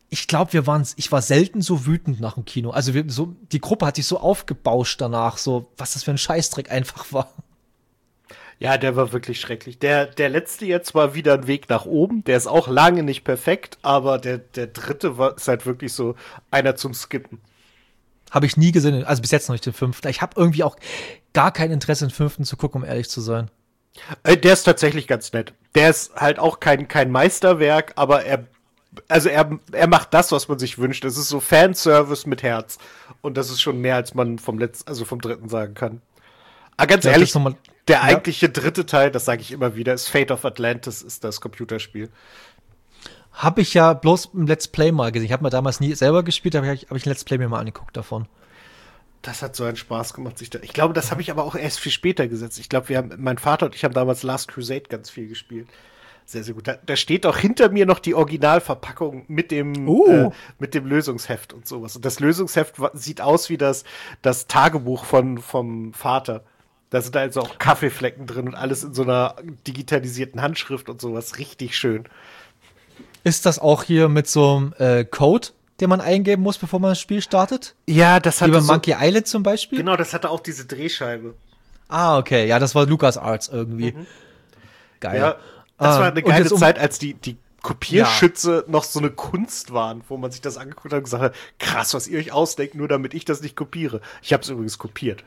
ich glaube, wir waren, ich war selten so wütend nach dem Kino. Also wir, so, die Gruppe hat sich so aufgebauscht danach, so, was das für ein Scheißdreck einfach war. Ja, der war wirklich schrecklich. Der, der letzte jetzt war wieder ein Weg nach oben. Der ist auch lange nicht perfekt, aber der, der dritte war, ist halt wirklich so einer zum Skippen. Habe ich nie gesehen, also bis jetzt noch nicht den fünften. Ich habe irgendwie auch gar kein Interesse, den fünften zu gucken, um ehrlich zu sein. Äh, Der ist tatsächlich ganz nett. Der ist halt auch kein, kein Meisterwerk, aber er, also er, er macht das, was man sich wünscht. Es ist so Fanservice mit Herz. Und das ist schon mehr, als man vom letzten, also vom dritten sagen kann. Aber ganz Ja, ehrlich, das noch mal- der ja. eigentliche dritte Teil, das sage ich immer wieder, ist Fate of Atlantis, ist das Computerspiel. Habe ich ja bloß im Let's Play mal gesehen. Ich habe mir damals nie selber gespielt, aber ich habe ich ein Let's Play mir mal angeguckt davon. Das hat so einen Spaß gemacht. Sich da, ich glaube, das habe ich aber auch erst viel später gesetzt. Ich glaube, wir haben, mein Vater und ich haben damals Last Crusade ganz viel gespielt. Sehr, sehr gut. Da, da steht auch hinter mir noch die Originalverpackung mit dem, Oh. äh, mit dem Lösungsheft und sowas. Und das Lösungsheft wa- sieht aus wie das, das Tagebuch von, vom Vater. Da sind also auch Kaffeeflecken drin und alles in so einer digitalisierten Handschrift und sowas. Richtig schön. Ist das auch hier mit so einem äh, Code, den man eingeben muss, bevor man das Spiel startet? Ja, das Wie hat bei so, Monkey Island zum Beispiel? genau, das hatte auch diese Drehscheibe. Ah, okay. Ja, das war LucasArts irgendwie. Geil. Ja, das Ah, war eine und geile jetzt um- Zeit, als die, die Kopierschütze noch so eine Kunst waren, wo man sich das angeguckt hat und gesagt hat, krass, was ihr euch ausdenkt, nur damit ich das nicht kopiere. Ich habe es übrigens kopiert.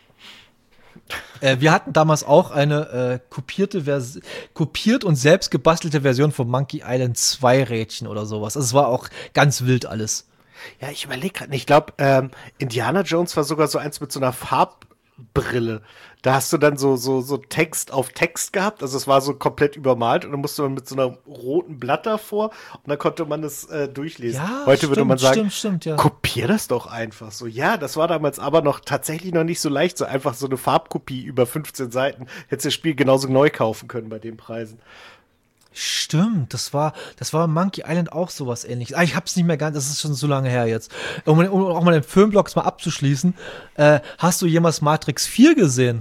Äh, wir hatten damals auch eine äh, kopierte Vers kopiert und selbst gebastelte Version von Monkey Island zwei Rädchen oder sowas. Also es war auch ganz wild alles. Ja, ich überlege gerade nicht. Ich glaube, ähm, Indiana Jones war sogar so eins mit so einer Farbbrille. Da hast du dann so, so, so Text auf Text gehabt. Also es war so komplett übermalt und dann musste man mit so einer roten Blatt davor und dann konnte man es äh, durchlesen. Ja, Heute würde stimmt, man sagen, stimmt, stimmt, ja. kopier das doch einfach so. Ja, das war damals aber noch tatsächlich noch nicht so leicht, so einfach so eine Farbkopie über fünfzehn Seiten. Hättest du das Spiel genauso neu kaufen können bei den Preisen. Stimmt, das war, das war Monkey Island auch sowas ähnliches. Ah, ich hab's nicht mehr ganz, das ist schon so lange her jetzt. Um, um auch mal den Filmblock mal abzuschließen, äh, hast du jemals Matrix vier gesehen?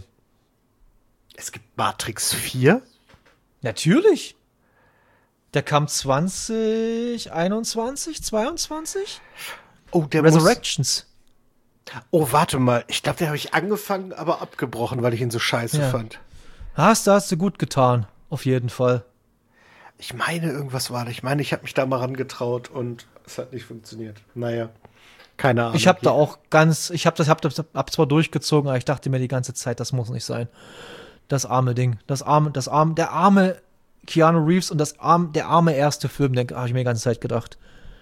Es gibt Matrix vier? Natürlich. Der kam zwanzig einundzwanzig, zweiundzwanzig? Oh, der muss, Resurrections. oh, warte mal. Ich glaube, den habe ich angefangen, aber abgebrochen, weil ich ihn so scheiße Ja. fand. Hast, da hast du gut getan. Auf jeden Fall. Ich meine, irgendwas war da. Ich meine, ich habe mich da mal rangetraut und es hat nicht funktioniert. Naja, keine Ahnung. Ich habe da auch ganz, ich habe das, hab das hab zwar durchgezogen, aber ich dachte mir die ganze Zeit, das muss nicht sein. Das arme Ding, das arme, das arme, der arme Keanu Reeves und das arme, der arme erste Film, den habe ich mir die ganze Zeit gedacht.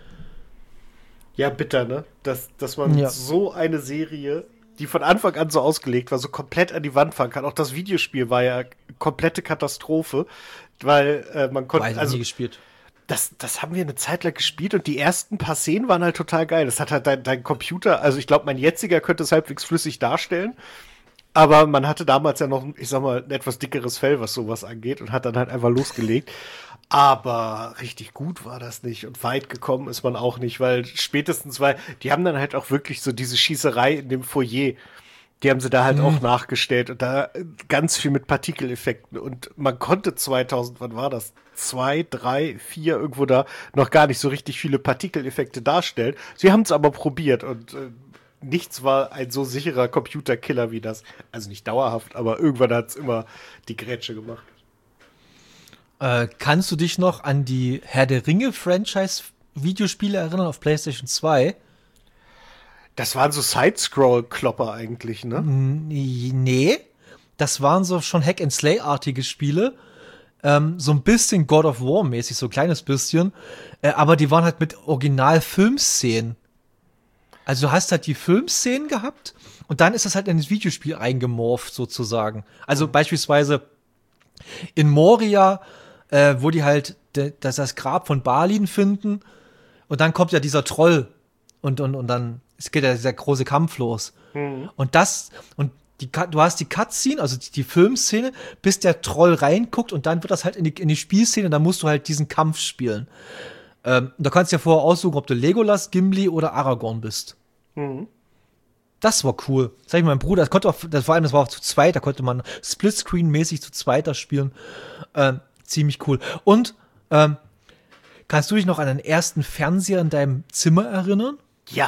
Ja, bitter, ne? Dass, dass man Ja. so eine Serie, die von Anfang an so ausgelegt war, so komplett an die Wand fahren kann. Auch das Videospiel war ja komplette Katastrophe, weil äh, man konnte, Weiß, also nie gespielt. das, das haben wir eine Zeit lang gespielt und die ersten paar Szenen waren halt total geil. Das hat halt dein, dein Computer, also ich glaube, mein jetziger könnte es halbwegs flüssig darstellen. Aber man hatte damals ja noch, ich sag mal, ein etwas dickeres Fell, was sowas angeht und hat dann halt einfach losgelegt. Aber richtig gut war das nicht und weit gekommen ist man auch nicht, weil spätestens, weil die haben dann halt auch wirklich so diese Schießerei in dem Foyer, die haben sie da halt auch nachgestellt und da ganz viel mit Partikeleffekten und man konnte zweitausend, wann war das? Zwei, drei, vier, irgendwo da noch gar nicht so richtig viele Partikeleffekte darstellen. Sie haben es aber probiert und äh, nichts war ein so sicherer Computerkiller wie das. Also nicht dauerhaft, aber irgendwann hat es immer die Grätsche gemacht. Äh, kannst du dich noch an die Herr der Ringe-Franchise-Videospiele erinnern auf PlayStation zwei? Das waren so Side-Scroll-Klopper eigentlich, ne? Nee, das waren so schon Hack-and-Slay-artige Spiele. Ähm, so ein bisschen God of War-mäßig, so ein kleines bisschen. Äh, aber die waren halt mit Original-Filmszenen. Also du hast halt die Filmszenen gehabt und dann ist das halt in das Videospiel eingemorpht sozusagen. Also beispielsweise in Moria, äh, wo die halt de, das, das Grab von Balin finden und dann kommt ja dieser Troll und, und, und dann es geht ja dieser große Kampf los. Und das, und die, Cut- du hast die Cutscene, also die, die Filmszene, bis der Troll reinguckt und dann wird das halt in die, in die Spielszene und dann musst du halt diesen Kampf spielen. Ähm, da kannst du ja vorher aussuchen, ob du Legolas, Gimli oder Aragorn bist. Das war cool. Das sag ich meinem Bruder, das konnte auch, das, vor allem, das war auch zu zweit, da konnte man Splitscreen-mäßig zu zweit das spielen. Ähm, ziemlich cool. Und, ähm, Kannst du dich noch an den ersten Fernseher in deinem Zimmer erinnern? Ja.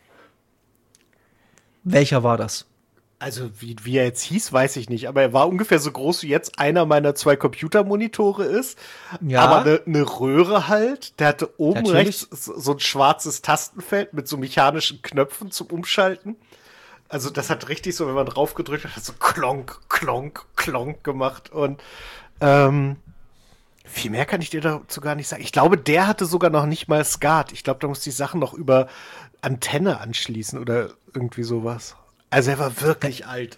Welcher war das? Also, wie, wie er jetzt hieß, weiß ich nicht. Aber er war ungefähr so groß, wie jetzt einer meiner zwei Computermonitore ist. Ja. Aber eine ne Röhre halt. Der hatte oben Natürlich. rechts so, so ein schwarzes Tastenfeld mit so mechanischen Knöpfen zum Umschalten. Also, das hat richtig so, wenn man drauf gedrückt hat, hat so klonk, klonk, klonk gemacht. Und ähm, viel mehr kann ich dir dazu gar nicht sagen. Ich glaube, der hatte sogar noch nicht mal SCART. Ich glaube, da muss die Sachen noch über Antenne anschließen oder irgendwie sowas. Also er war wirklich alt.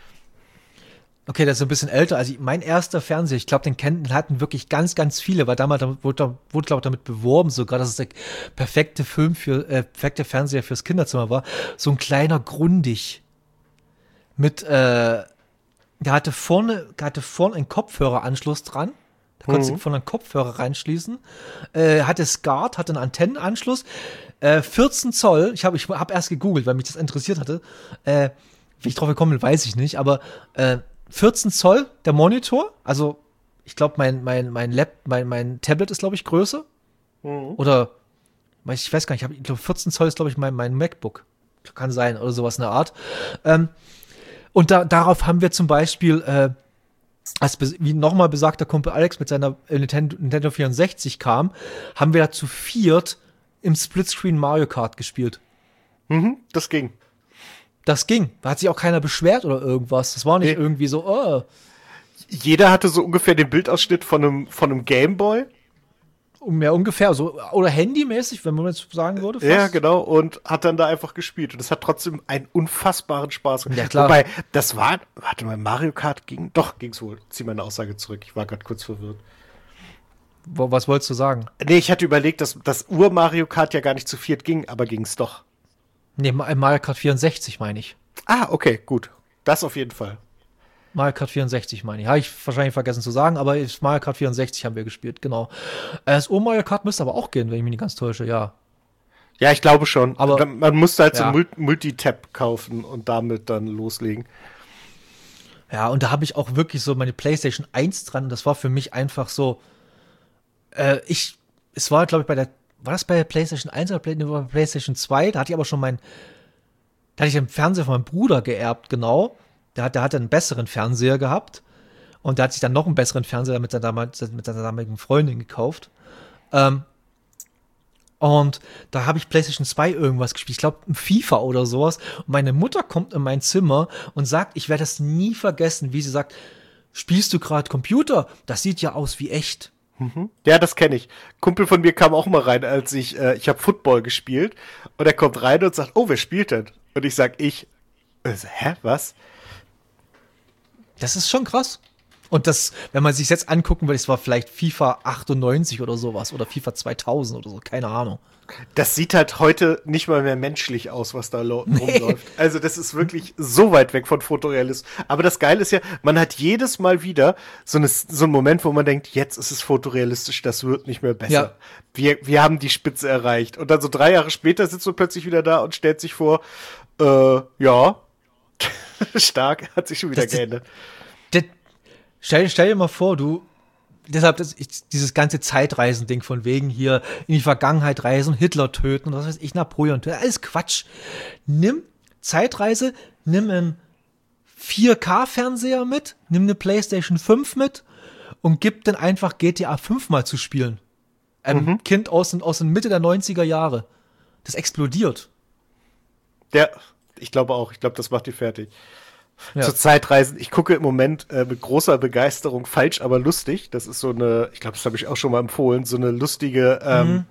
Okay, das ist ein bisschen älter. Also mein erster Fernseher, ich glaube, den kennen, den hatten wirklich ganz, ganz viele, weil damals wurde, wurde glaube ich, damit beworben sogar, dass es der perfekte Film für, äh, perfekte Fernseher fürs Kinderzimmer war. So ein kleiner Grundig. Mit, äh, der hatte vorne, der hatte vorne einen Kopfhöreranschluss dran. Da konntest du Mhm. von einem Kopfhörer reinschließen. Äh, hatte SCART, hatte einen Antennenanschluss. Äh, vierzehn Zoll, ich habe ich hab erst gegoogelt, weil mich das interessiert hatte. Äh, wie ich drauf gekommen bin, weiß ich nicht. Aber äh, vierzehn Zoll, der Monitor. Also, ich glaube, mein, mein, mein Lab, mein, mein Tablet ist, glaube ich, größer. Mhm. Oder, ich weiß gar nicht, ich, hab- ich glaube, vierzehn Zoll ist, glaube ich, mein, mein MacBook. Kann sein, oder sowas in der Art. Ähm, und da, darauf haben wir zum Beispiel, äh, als bes- wie nochmal besagter Kumpel Alex mit seiner äh, Nintendo, Nintendo vierundsechzig kam, haben wir da zu viert im Splitscreen Mario Kart gespielt. Mhm, das ging. Das ging. Da hat sich auch keiner beschwert oder irgendwas. Das war nicht Nee. irgendwie so, oh, Jeder hatte so ungefähr den Bildausschnitt von einem, von einem Gameboy. mehr ungefähr so. Oder handymäßig, wenn man jetzt sagen würde. Fast. Ja, genau. Und hat dann da einfach gespielt. Und es hat trotzdem einen unfassbaren Spaß gemacht. Ja, klar. Wobei, das war, warte mal, Mario Kart ging, doch, ging's wohl. Zieh meine Aussage zurück. Ich war gerade kurz verwirrt. Wo, was wolltest du sagen? Nee, ich hatte überlegt, dass das Ur-Mario Kart ja gar nicht zu viert ging, aber ging's doch. Nee, Ma- Mario Kart vierundsechzig meine ich. Ah, okay, gut. Das auf jeden Fall. Mario Kart vierundsechzig meine ich. Habe ich wahrscheinlich vergessen zu sagen, aber ist Mario Kart vierundsechzig haben wir gespielt, genau. Äh, Das Ur-Mario Kart müsste aber auch gehen, wenn ich mich nicht ganz täusche, ja. Ja, ich glaube schon. Aber- Aber man musste halt so Ja. ein Mul- Multitap kaufen und damit dann loslegen. Ja, und da habe ich auch wirklich so meine PlayStation eins dran. Das war für mich einfach so, äh, ich, es war, glaube ich, bei der, war das bei der PlayStation eins oder Play, nee, war bei PlayStation zwei? Da hatte ich aber schon mein, da hatte ich den Fernseher von meinem Bruder geerbt, genau. Der, hat, der hatte einen besseren Fernseher gehabt. Und der hat sich dann noch einen besseren Fernseher mit seiner, damals- mit seiner damaligen Freundin gekauft. Ähm, und da habe ich PlayStation zwei irgendwas gespielt. Ich glaube, ein FIFA oder sowas. Und meine Mutter kommt in mein Zimmer und sagt, ich werde das nie vergessen, wie sie sagt, spielst du gerade Computer? Das sieht ja aus wie echt. Ja, das kenne ich. Kumpel von mir kam auch mal rein, als ich, äh, ich habe Football gespielt. Und er kommt rein und sagt, oh, wer spielt denn? Und ich sag, ich. Und er so, hä, was? Das ist schon krass. Und das, wenn man sich jetzt angucken will, es war vielleicht FIFA achtundneunzig oder sowas oder FIFA zweitausend oder so, keine Ahnung. Das sieht halt heute nicht mal mehr menschlich aus, was da lo- rumläuft. Also das ist wirklich so weit weg von Fotorealismus. Aber das Geile ist ja, man hat jedes Mal wieder so, eine, so einen Moment, wo man denkt, jetzt ist es fotorealistisch, das wird nicht mehr besser. Ja. Wir, wir haben die Spitze erreicht. Und dann so drei Jahre später sitzt man plötzlich wieder da und stellt sich vor, äh, ja, stark, hat sich schon wieder Das- das- geändert. Das, stell, stell dir mal vor, du, deshalb das, ich, dieses ganze Zeitreisen-Ding von wegen hier in die Vergangenheit reisen, Hitler töten und was weiß ich, Napoleon töten, alles Quatsch. Nimm Zeitreise, nimm einen vier K-Fernseher mit, nimm eine PlayStation fünf mit und gib dann einfach G T A fünf mal zu spielen. Ein Kind aus, den- aus den Mitte der neunziger Jahre. Das explodiert. Ja, ich glaube auch. Ich glaube, das macht die fertig. Ja. Zur Zeitreisen. Ich gucke im Moment äh, mit großer Begeisterung Falsch, aber lustig. Das ist so eine, ich glaube, das habe ich auch schon mal empfohlen, so eine lustige, ähm,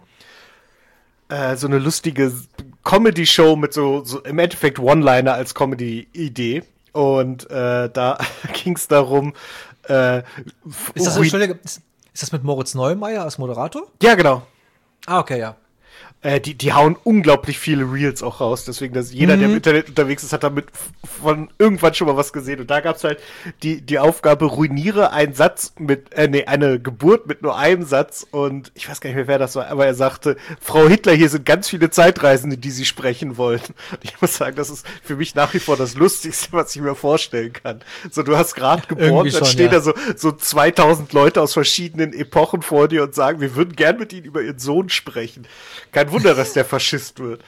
äh, so eine lustige Comedy-Show mit so, so im Endeffekt One-Liner als Comedy-Idee. Und äh, da ging es darum, äh, Ist das, Ui- Entschuldige, ist, ist das mit Moritz Neumeier als Moderator? ja, genau. Ah, okay, ja. Äh, die, die hauen unglaublich viele Reels auch raus, deswegen, dass jeder, mhm. der im Internet unterwegs ist, hat damit von irgendwann schon mal was gesehen. Und da gab's halt die, die Aufgabe, ruiniere einen Satz mit, äh, nee, eine Geburt mit nur einem Satz. Und ich weiß gar nicht mehr, wer das war, aber er sagte, Frau Hitler, hier sind ganz viele Zeitreisende, die Sie sprechen wollen. Und ich muss sagen, das ist für mich nach wie vor das Lustigste, was ich mir vorstellen kann. So, du hast gerade geboren, dann stehen ja. da so, so zweitausend Leute aus verschiedenen Epochen vor dir und sagen, wir würden gern mit Ihnen über Ihren Sohn sprechen. Kein Wunder, dass der Faschist wird.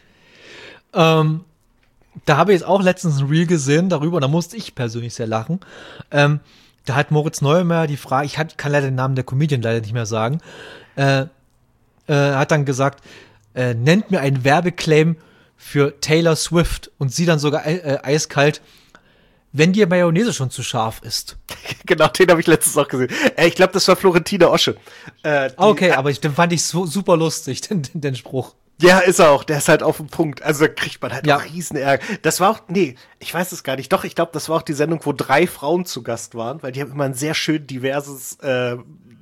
Ähm, da habe ich jetzt auch letztens ein Reel gesehen darüber, und da musste ich persönlich sehr lachen. Ähm, da hat Moritz Neumeier die Frage, ich kann leider den Namen der Comedian leider nicht mehr sagen, äh, äh, hat dann gesagt, äh, nennt mir einen Werbeclaim für Taylor Swift, und sie dann sogar äh, eiskalt, wenn dir Mayonnaise schon zu scharf ist. Genau, den habe ich letztens auch gesehen. Äh, ich glaube, das war Florentina Osche. Äh, die, okay, aber ich, den fand ich so super lustig, den, den, den Spruch. Ja, ist er auch. Der ist halt auf dem Punkt. Also da kriegt man halt ja. auch riesen Ärger. Das war auch, nee, ich weiß es gar nicht. Doch, ich glaube, das war auch die Sendung, wo drei Frauen zu Gast waren, weil die haben immer ein sehr schön diverses äh,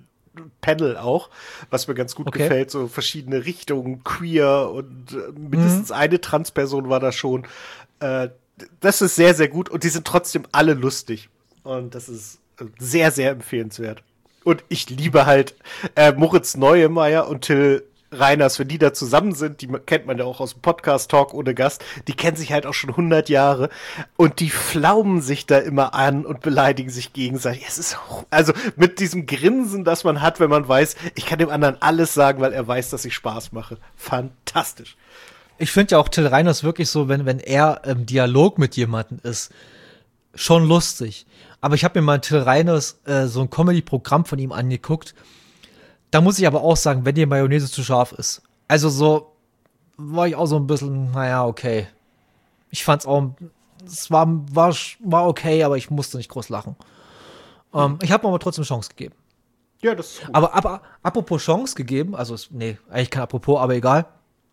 Panel auch, was mir ganz gut okay. gefällt. So verschiedene Richtungen, queer und äh, mindestens mhm. eine Transperson war da schon. Äh, das ist sehr, sehr gut, und die sind trotzdem alle lustig. Und das ist sehr, sehr empfehlenswert. Und ich liebe halt äh, Moritz Neumeier und Till Reiners, wenn die da zusammen sind, die kennt man ja auch aus dem Podcast Talk ohne Gast, die kennen sich halt auch schon hundert Jahre, und die flaumen sich da immer an und beleidigen sich gegenseitig. Es ist auch, also mit diesem Grinsen, das man hat, wenn man weiß, ich kann dem anderen alles sagen, weil er weiß, dass ich Spaß mache. Fantastisch. Ich finde ja auch Till Reiners wirklich so, wenn, wenn er im Dialog mit jemandem ist, schon lustig. Aber ich habe mir mal Till Reiners äh, so ein Comedy-Programm von ihm angeguckt. Da muss ich aber auch sagen, wenn dir Mayonnaise zu scharf ist. Also so war ich auch so ein bisschen, naja, okay. Ich fand's auch, es war, war, war okay, aber ich musste nicht groß lachen. Ähm, ich habe mir aber trotzdem Chance gegeben. Ja, das ist gut. Aber, aber apropos Chance gegeben, also nee, eigentlich kein Apropos, aber egal.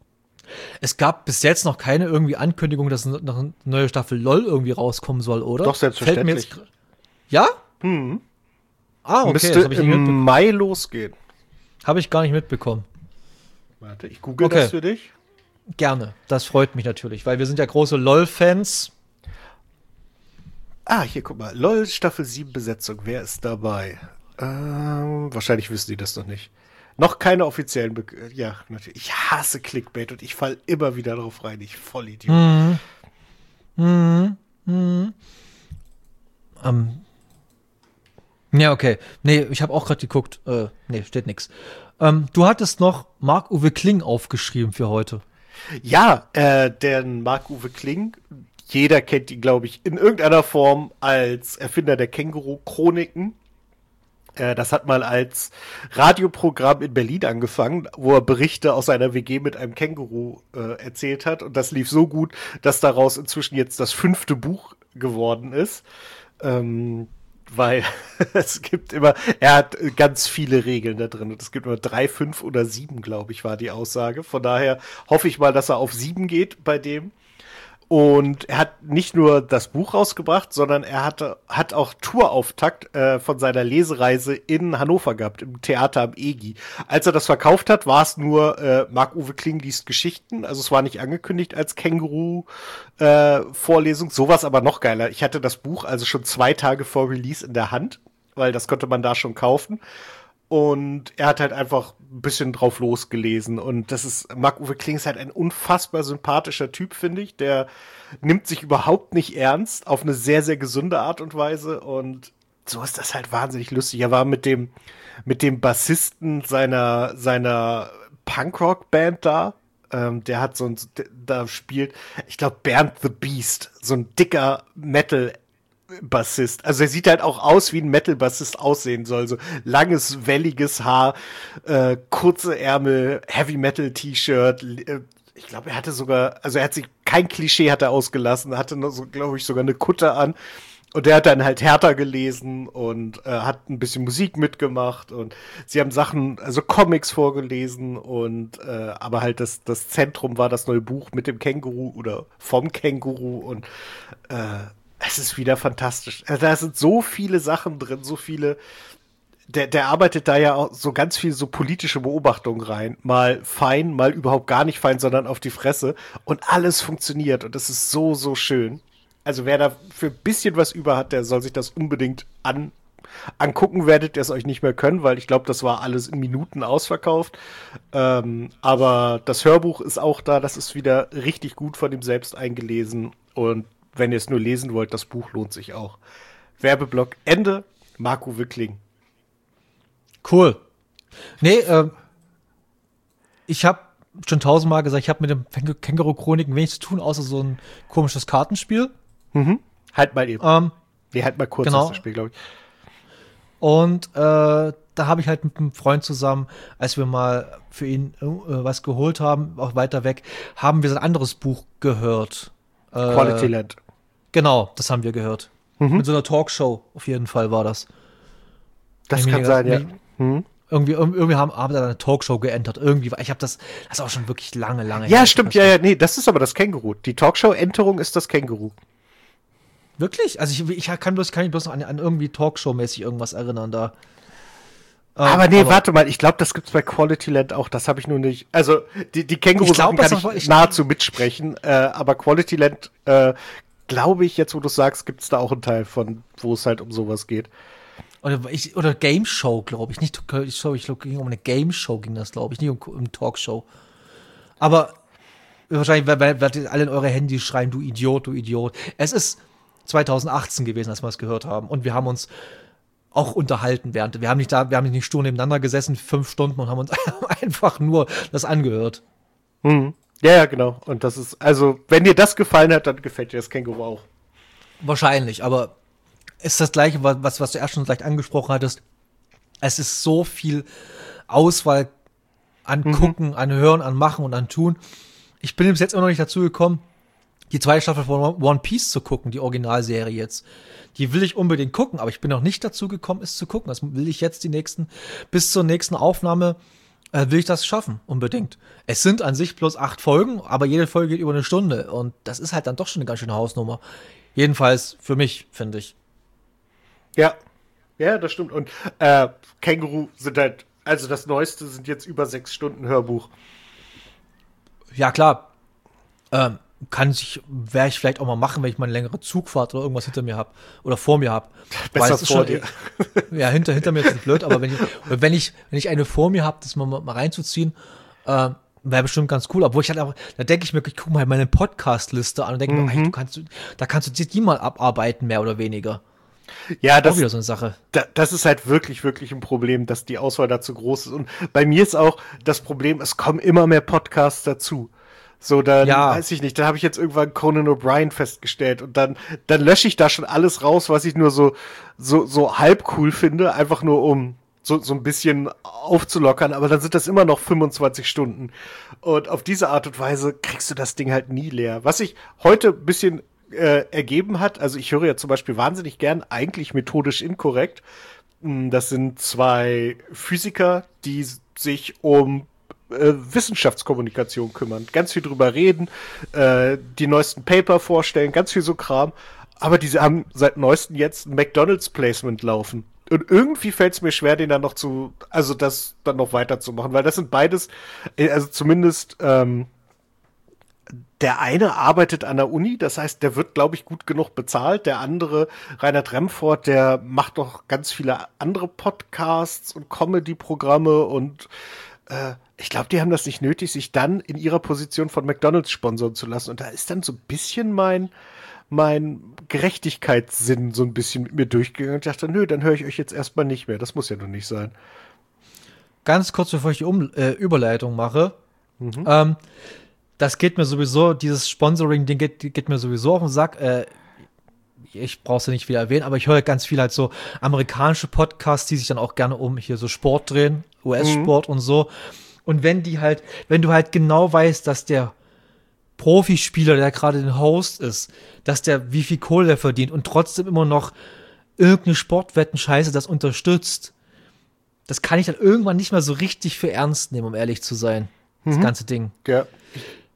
Es gab bis jetzt noch keine irgendwie Ankündigung, dass noch eine neue Staffel LOL irgendwie rauskommen soll, oder? Doch, selbstverständlich. Fällt mir jetzt ja? Hm. Ah, okay. Müsste das hab ich nicht im Mai losgehen. Habe ich gar nicht mitbekommen. Warte, ich google okay. das für dich. Gerne, das freut mich natürlich, weil wir sind ja große LOL-Fans. Ah, hier, guck mal. LOL Staffel sieben Besetzung. Wer ist dabei? Ähm, wahrscheinlich wissen die das noch nicht. Noch keine offiziellen Be Ja, natürlich. Ich hasse Clickbait und ich fall immer wieder drauf rein. Ich Vollidiot. Mhm. Mhm. Mhm. Ähm. Ja, okay. Nee, ich habe auch gerade geguckt. Äh, nee, steht nix. Ähm, du hattest noch Marc-Uwe Kling aufgeschrieben für heute. Ja, äh, den Marc-Uwe Kling, jeder kennt ihn, glaube ich, in irgendeiner Form als Erfinder der Känguru-Chroniken. Das hat mal als Radioprogramm in Berlin angefangen, wo er Berichte aus einer W G mit einem Känguru äh, erzählt hat. Und das lief so gut, dass daraus inzwischen jetzt das fünfte Buch geworden ist. Ähm, weil es gibt immer, er hat ganz viele Regeln da drin. Und es gibt immer drei, fünf oder sieben, glaube ich, war die Aussage. Von daher hoffe ich mal, dass er auf sieben geht bei dem. Und er hat nicht nur das Buch rausgebracht, sondern er hatte, hat auch Tourauftakt äh, von seiner Lesereise in Hannover gehabt, im Theater am E G I. Als er das verkauft hat, war es nur äh, Marc-Uwe Kling liest Geschichten. Also es war nicht angekündigt als Känguru-Vorlesung. Äh, Sowas aber noch geiler. Ich hatte das Buch also schon zwei Tage vor Release in der Hand, weil das konnte man da schon kaufen. Und er hat halt einfach ein bisschen drauf losgelesen. Und das ist, Marc-Uwe Kling ist halt ein unfassbar sympathischer Typ, finde ich. Der nimmt sich überhaupt nicht ernst, auf eine sehr, sehr gesunde Art und Weise. Und so ist das halt wahnsinnig lustig. Er war mit dem, mit dem Bassisten seiner, seiner Punkrock-Band da. Ähm, der hat so ein, da spielt, ich glaube, Bernd the Beast, so ein dicker Metal- Bassist. Also er sieht halt auch aus, wie ein Metal-Bassist aussehen soll. So langes, welliges Haar, äh, kurze Ärmel, Heavy-Metal-T-Shirt. Äh, ich glaube, er hatte sogar, also er hat sich, kein Klischee hat er ausgelassen, hatte, so, glaube ich, sogar eine Kutte an. Und der hat dann halt Hertha gelesen und äh, hat ein bisschen Musik mitgemacht. Und sie haben Sachen, also Comics vorgelesen. Und äh, aber halt das, das Zentrum war das neue Buch mit dem Känguru oder vom Känguru. Und äh, es ist wieder fantastisch. Da sind so viele Sachen drin, so viele der, der arbeitet da ja auch so ganz viel so politische Beobachtungen rein. Mal fein, mal überhaupt gar nicht fein, sondern auf die Fresse. Und alles funktioniert und das ist so, so schön. Also wer da für ein bisschen was über hat, der soll sich das unbedingt an, angucken. Werdet ihr es euch nicht mehr können, weil ich glaube, das war alles in Minuten ausverkauft. Ähm, aber das Hörbuch ist auch da, das ist wieder richtig gut von ihm selbst eingelesen. Und wenn ihr es nur lesen wollt, das Buch lohnt sich auch. Werbeblock Ende. Marco Wickling. Cool. Nee, ähm, ich habe schon tausendmal gesagt, ich habe mit dem Känguru-Chroniken wenig zu tun, außer so ein komisches Kartenspiel. Mhm. Halt mal eben. Ähm, nee, halt mal kurz genau. das Spiel, glaube ich. Und äh, da habe ich halt mit einem Freund zusammen, als wir mal für ihn äh, was geholt haben, auch weiter weg, haben wir so ein anderes Buch gehört. Äh, Quality Land. Genau, das haben wir gehört. Mhm. Mit so einer Talkshow, auf jeden Fall war das. Das Mir kann mega- sein, ja. mir- Mhm. Irgendwie, irgendwie haben, haben da eine Talkshow geentert. Irgendwie, ich habe das, das ist auch schon wirklich lange, lange Ja, her. stimmt, ja, ja, nee, das ist aber das Känguru. Die Talkshow-Enterung ist das Känguru. Wirklich? Also ich, ich kann bloß, kann ich bloß noch an, an irgendwie Talkshow-mäßig irgendwas erinnern da. Ähm, Aber nee, warte mal, ich glaube, das gibt's bei Quality Land auch, das habe ich nur nicht. Also, die, die Känguru Ich glaub, kann das ich, war- ich- nahezu mitsprechen, äh, aber Quality Land, äh, glaube ich, jetzt wo du sagst, gibt's da auch einen Teil von, wo es halt um sowas geht. Oder, ich, oder Game Show, glaube ich. Nicht, ich glaube, ich glaub, ging um eine Game Show ging das, glaube ich, nicht um, um Talkshow. Aber wahrscheinlich werdet werdet ihr alle in eure Handys schreien, du Idiot, du Idiot. Es ist zwanzig achtzehn gewesen, als wir es gehört haben. Und wir haben uns auch unterhalten während. Wir haben nicht da, wir haben nicht Stunden nebeneinander gesessen, fünf Stunden und haben uns einfach nur das angehört. Mhm. Ja, ja, genau. Und das ist, also, wenn dir das gefallen hat, dann gefällt dir das Känguru auch. Wahrscheinlich, aber ist das gleiche, was, was du erst schon leicht angesprochen hattest. Es ist so viel Auswahl an Mhm. Gucken, an Hören, an Machen und an Tun. Ich bin bis jetzt immer noch nicht dazu gekommen, die zweite Staffel von One Piece zu gucken, die Originalserie jetzt. Die will ich unbedingt gucken, aber ich bin noch nicht dazu gekommen, es zu gucken. Das will ich jetzt die nächsten, bis zur nächsten Aufnahme, äh, will ich das schaffen, unbedingt. Es sind an sich bloß acht Folgen, aber jede Folge geht über eine Stunde. Und das ist halt dann doch schon eine ganz schöne Hausnummer. Jedenfalls für mich, finde ich. Ja, ja, das stimmt. Und äh, Känguru sind halt, also das Neueste sind jetzt über sechs Stunden Hörbuch. Ja, klar. Ähm, kann ich, werde ich vielleicht auch mal machen, wenn ich mal eine längere Zugfahrt oder irgendwas hinter mir habe oder vor mir habe. Besser vor dir. Ja, hinter, hinter mir ist das blöd, aber wenn ich, wenn ich, wenn ich eine vor mir habe, das mal, mal reinzuziehen, äh, wäre bestimmt ganz cool. Obwohl ich halt auch, da denke ich mir, ich gucke mal meine Podcast-Liste an und denke Mhm. mir, ey, du kannst, da kannst du die mal abarbeiten, mehr oder weniger. Ja, Auch das, wieder so eine Sache. da, das ist halt wirklich, wirklich ein Problem, dass die Auswahl da zu groß ist. Und bei mir ist auch das Problem, es kommen immer mehr Podcasts dazu. So, dann Ja. weiß ich nicht, dann habe ich jetzt irgendwann Conan O'Brien festgestellt und dann, dann lösche ich da schon alles raus, was ich nur so, so, so halb cool finde, einfach nur um so, so ein bisschen aufzulockern, aber dann sind das immer noch fünfundzwanzig Stunden. Und auf diese Art und Weise kriegst du das Ding halt nie leer. Was sich heute ein bisschen äh, ergeben hat, also ich höre ja zum Beispiel wahnsinnig gern, eigentlich methodisch inkorrekt. Das sind zwei Physiker, die sich um äh, Wissenschaftskommunikation kümmern. Ganz viel drüber reden, äh, die neuesten Paper vorstellen, ganz viel so Kram. Aber diese haben seit neuestem jetzt ein McDonalds-Placement laufen. Und irgendwie fällt es mir schwer, den dann noch zu, also das dann noch weiterzumachen, weil das sind beides, äh, also zumindest ähm, der eine arbeitet an der Uni, das heißt, der wird, glaube ich, gut genug bezahlt. Der andere, Reinhard Remford, der macht doch ganz viele andere Podcasts und Comedy-Programme und äh, ich glaube, die haben das nicht nötig, sich dann in ihrer Position von McDonalds sponsern zu lassen. Und da ist dann so ein bisschen mein, mein Gerechtigkeitssinn so ein bisschen mit mir durchgegangen und ich dachte, nö, dann höre ich euch jetzt erstmal nicht mehr. Das muss ja nun nicht sein. Ganz kurz, bevor ich die um äh, Überleitung mache. Mhm. Ähm, das geht mir sowieso, dieses Sponsoring-Ding geht, geht mir sowieso auf den Sack. Äh, ich brauch's ja nicht wieder erwähnen, aber ich höre ganz viel halt so amerikanische Podcasts, die sich dann auch gerne um hier so Sport drehen, U S-Sport mhm. und so. Und wenn die halt, wenn du halt genau weißt, dass der Profispieler, der gerade den Host ist, dass der wie viel Kohle der verdient und trotzdem immer noch irgendeine Sportwetten-Scheiße das unterstützt, das kann ich dann irgendwann nicht mehr so richtig für ernst nehmen, um ehrlich zu sein. Das mhm. ganze Ding. Ja.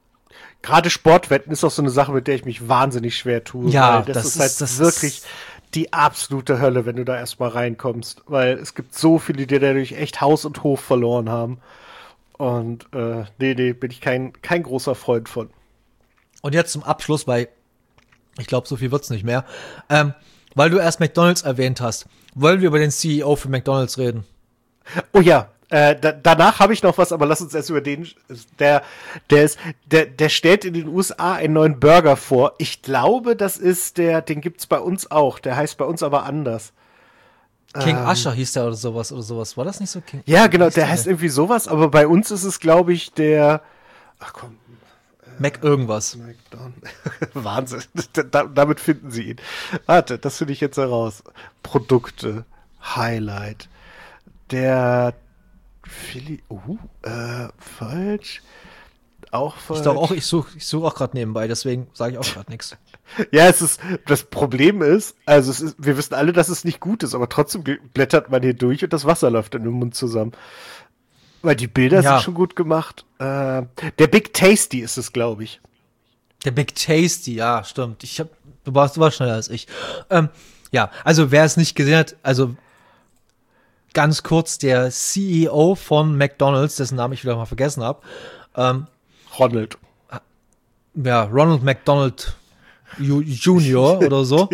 Gerade Sportwetten ist auch so eine Sache, mit der ich mich wahnsinnig schwer tue. Ja, weil das, das ist halt ist, das wirklich, die absolute Hölle, wenn du da erstmal reinkommst, weil es gibt so viele, die dadurch echt Haus und Hof verloren haben. Und äh, nee, nee, bin ich kein, kein großer Freund von. Und jetzt zum Abschluss, weil ich glaube, so viel wird's nicht mehr. Ähm, weil du erst McDonald's erwähnt hast, wollen wir über den C E O für McDonald's reden? Oh ja, äh, da, danach habe ich noch was, aber lass uns erst über den. Der, der ist, der, der stellt in den U S A einen neuen Burger vor. Ich glaube, das ist der, den gibt's bei uns auch. Der heißt bei uns aber anders. King ähm, Usher hieß der oder sowas oder sowas. War das nicht so? King Ja, genau, der der heißt irgendwie sowas, aber bei uns ist es, glaube ich, der. Ach komm. Mac irgendwas. Wahnsinn. Da, damit finden sie ihn. Warte, das finde ich jetzt heraus. Produkte. Highlight. Der Philly. Uh, äh, falsch. Auch falsch. Ich, auch, ich suche ich such auch gerade nebenbei, deswegen sage ich auch gerade nichts. Ja, es ist, das Problem ist, also es ist, wir wissen alle, dass es nicht gut ist, aber trotzdem blättert man hier durch und das Wasser läuft in den Mund zusammen. Weil die Bilder ja. sind schon gut gemacht. Äh, der Big Tasty ist es, glaube ich. Der Big Tasty, ja, stimmt. Ich hab, du warst, du warst schneller als ich. Ähm, ja, also wer es nicht gesehen hat, also ganz kurz, der C E O von McDonald's, dessen Namen ich wieder mal vergessen habe. Ähm, Ronald. Ja, Ronald McDonald Junior oder so.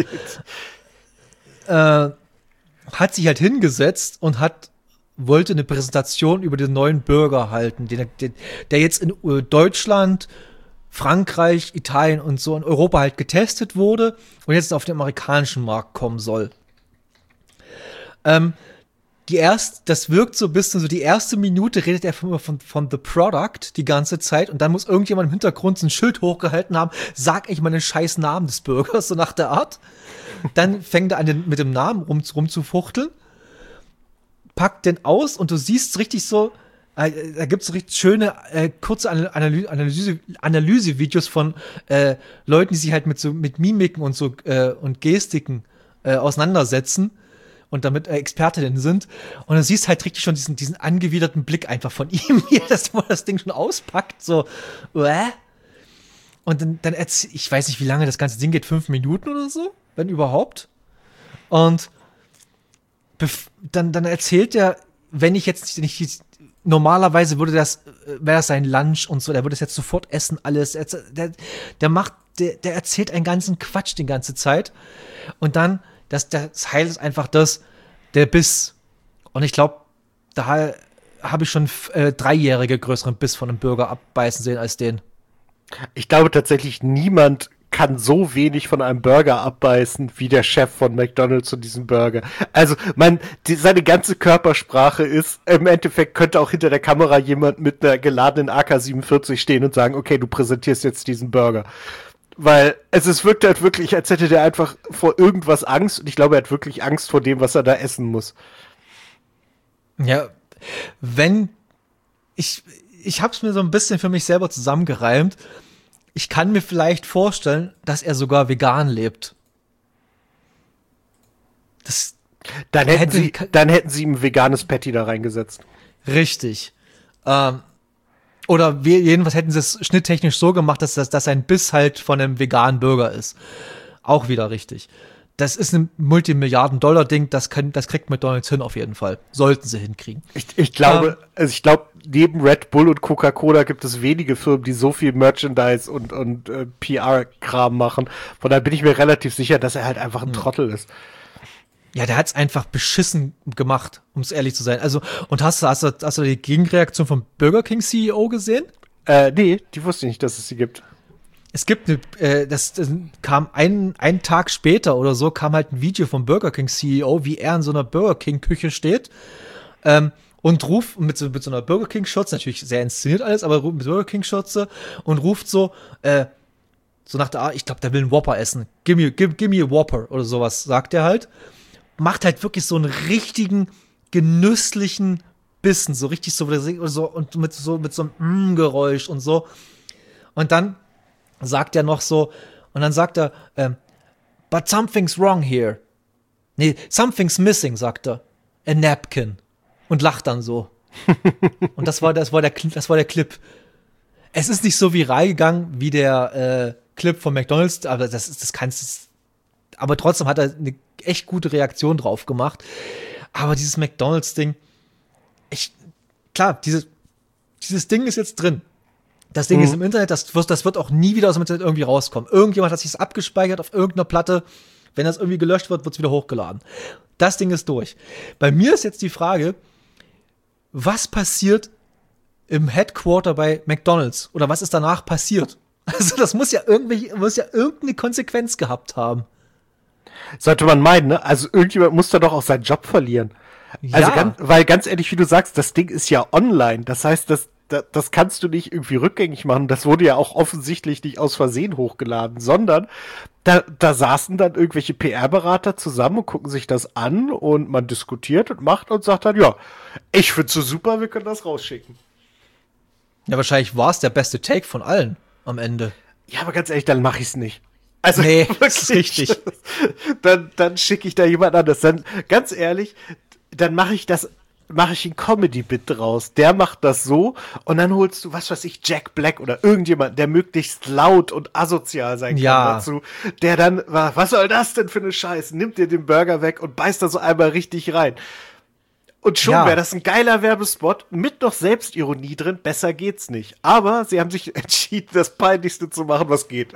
äh, hat sich halt hingesetzt und hat wollte eine Präsentation über den neuen Burger halten, den, den, der jetzt in Deutschland, Frankreich, Italien und so in Europa halt getestet wurde und jetzt auf den amerikanischen Markt kommen soll. Ähm, die erst, das wirkt so ein bisschen so, die erste Minute redet er von, von, von The Product die ganze Zeit und dann muss irgendjemand im Hintergrund so ein Schild hochgehalten haben, sag ich mal den scheiß Namen des Burgers, so nach der Art. Dann fängt er an, den, mit dem Namen rum, rumzufuchteln, packt den aus und du siehst richtig so, äh, da gibt's so richtig schöne, äh, kurze Analy- Analyse, Analysevideos von äh, Leuten, die sich halt mit so mit Mimiken und so äh, und Gestiken äh, auseinandersetzen und damit äh, Expertinnen sind. Und du siehst halt richtig schon diesen, diesen angewiderten Blick einfach von ihm, wie er das, wo er das Ding schon auspackt, so, äh? Und dann, dann erzähl, ich weiß nicht, wie lange das ganze Ding geht, fünf Minuten oder so, wenn überhaupt. Und Bef- dann, dann erzählt er, wenn ich jetzt nicht, nicht normalerweise würde das, wäre das sein Lunch und so, der würde es jetzt sofort essen, alles. Der, der macht, der, der erzählt einen ganzen Quatsch die ganze Zeit. Und dann, das, das Heil ist einfach das, der Biss. Und ich glaube, da habe ich schon äh, dreijährige größeren Biss von einem Burger abbeißen sehen als den. Ich glaube tatsächlich, niemand kann so wenig von einem Burger abbeißen wie der Chef von McDonald's und diesem Burger. Also, man, die, seine ganze Körpersprache ist, im Endeffekt könnte auch hinter der Kamera jemand mit einer geladenen A K siebenundvierzig stehen und sagen, okay, du präsentierst jetzt diesen Burger. Weil es ist, wirkt halt wirklich, als hätte der einfach vor irgendwas Angst und ich glaube, er hat wirklich Angst vor dem, was er da essen muss. Ja, wenn, ich, ich hab's mir so ein bisschen für mich selber zusammengereimt. Ich kann mir vielleicht vorstellen, dass er sogar vegan lebt. Das dann hätten, hätte, sie, dann hätten sie ihm ein veganes Patty da reingesetzt. Richtig. Ähm, oder wir, jedenfalls hätten sie es schnitttechnisch so gemacht, dass das dass ein Biss halt von einem veganen Burger ist. Auch wieder richtig. Das ist ein Multimilliarden-Dollar-Ding, das, kann, das kriegt McDonald's hin auf jeden Fall. Sollten sie hinkriegen. Ich, ich glaube, ähm, also ich glaube, neben Red Bull und Coca-Cola gibt es wenige Firmen, die so viel Merchandise und, und äh, P R-Kram machen. Von daher bin ich mir relativ sicher, dass er halt einfach ein hm. Trottel ist. Ja, der hat's einfach beschissen gemacht, um es ehrlich zu sein. Also, und hast du, hast du, hast du die Gegenreaktion vom Burger King C E O gesehen? Äh, nee, die wusste ich nicht, dass es sie gibt. Es gibt eine, äh, das, das kam ein, einen Tag später oder so, kam halt ein Video vom Burger King C E O, wie er in so einer Burger King Küche steht, ähm, und ruft mit so, mit so einer Burger King Schürze, natürlich sehr inszeniert alles, aber mit Burger King Schürze und ruft so, äh, so nach der Art, ich glaube, der will einen Whopper essen. Give me, give, give me a Whopper oder sowas, sagt er halt. Macht halt wirklich so einen richtigen, genüsslichen Bissen, so richtig so, so und mit so, mit so einem Mm-Geräusch und so. Und dann sagt er noch so, und dann sagt er, ähm, but something's wrong here. Nee, something's missing, sagt er. A napkin. Und lacht dann so. Und das war, das war der, das war der Clip. Es ist nicht so viral gegangen wie der äh, Clip von McDonald's, aber das ist, das kannst du, aber trotzdem hat er eine echt gute Reaktion drauf gemacht. Aber dieses McDonald's-Ding, ich, klar, diese, dieses Ding ist jetzt drin. Das Ding mhm. ist im Internet, das wird, das wird auch nie wieder aus dem Internet irgendwie rauskommen. Irgendjemand hat sich das abgespeichert auf irgendeiner Platte. Wenn das irgendwie gelöscht wird, wird es wieder hochgeladen. Das Ding ist durch. Bei mir ist jetzt die Frage, was passiert im Headquarter bei McDonald's? Oder was ist danach passiert? Also das muss ja irgendwie, muss ja irgendeine Konsequenz gehabt haben. Sollte man meinen, ne? Also irgendjemand muss da doch auch seinen Job verlieren. Ja. Also ganz, weil ganz ehrlich, wie du sagst, das Ding ist ja online. Das heißt, das, das, das kannst du nicht irgendwie rückgängig machen. Das wurde ja auch offensichtlich nicht aus Versehen hochgeladen, sondern da, da saßen dann irgendwelche P R-Berater zusammen und gucken sich das an und man diskutiert und macht und sagt dann, ja, ich find's so super, wir können das rausschicken. Ja, wahrscheinlich war es der beste Take von allen am Ende. Ja, aber ganz ehrlich, dann mache ich's nicht. Also, nee, das ist richtig. Dann, dann schicke ich da jemand anders. Dann, ganz ehrlich, dann mache ich das, mache ich ein Comedy-Bit draus. Der macht das so und dann holst du, was weiß ich, Jack Black oder irgendjemand, der möglichst laut und asozial sein kann ja. dazu. Der dann, was soll das denn für eine Scheiße? Nimmt dir den Burger weg und beißt da so einmal richtig rein. Und schon ja. wäre das ein geiler Werbespot mit noch Selbstironie drin. Besser geht's nicht. Aber sie haben sich entschieden, das Peinlichste zu machen, was geht.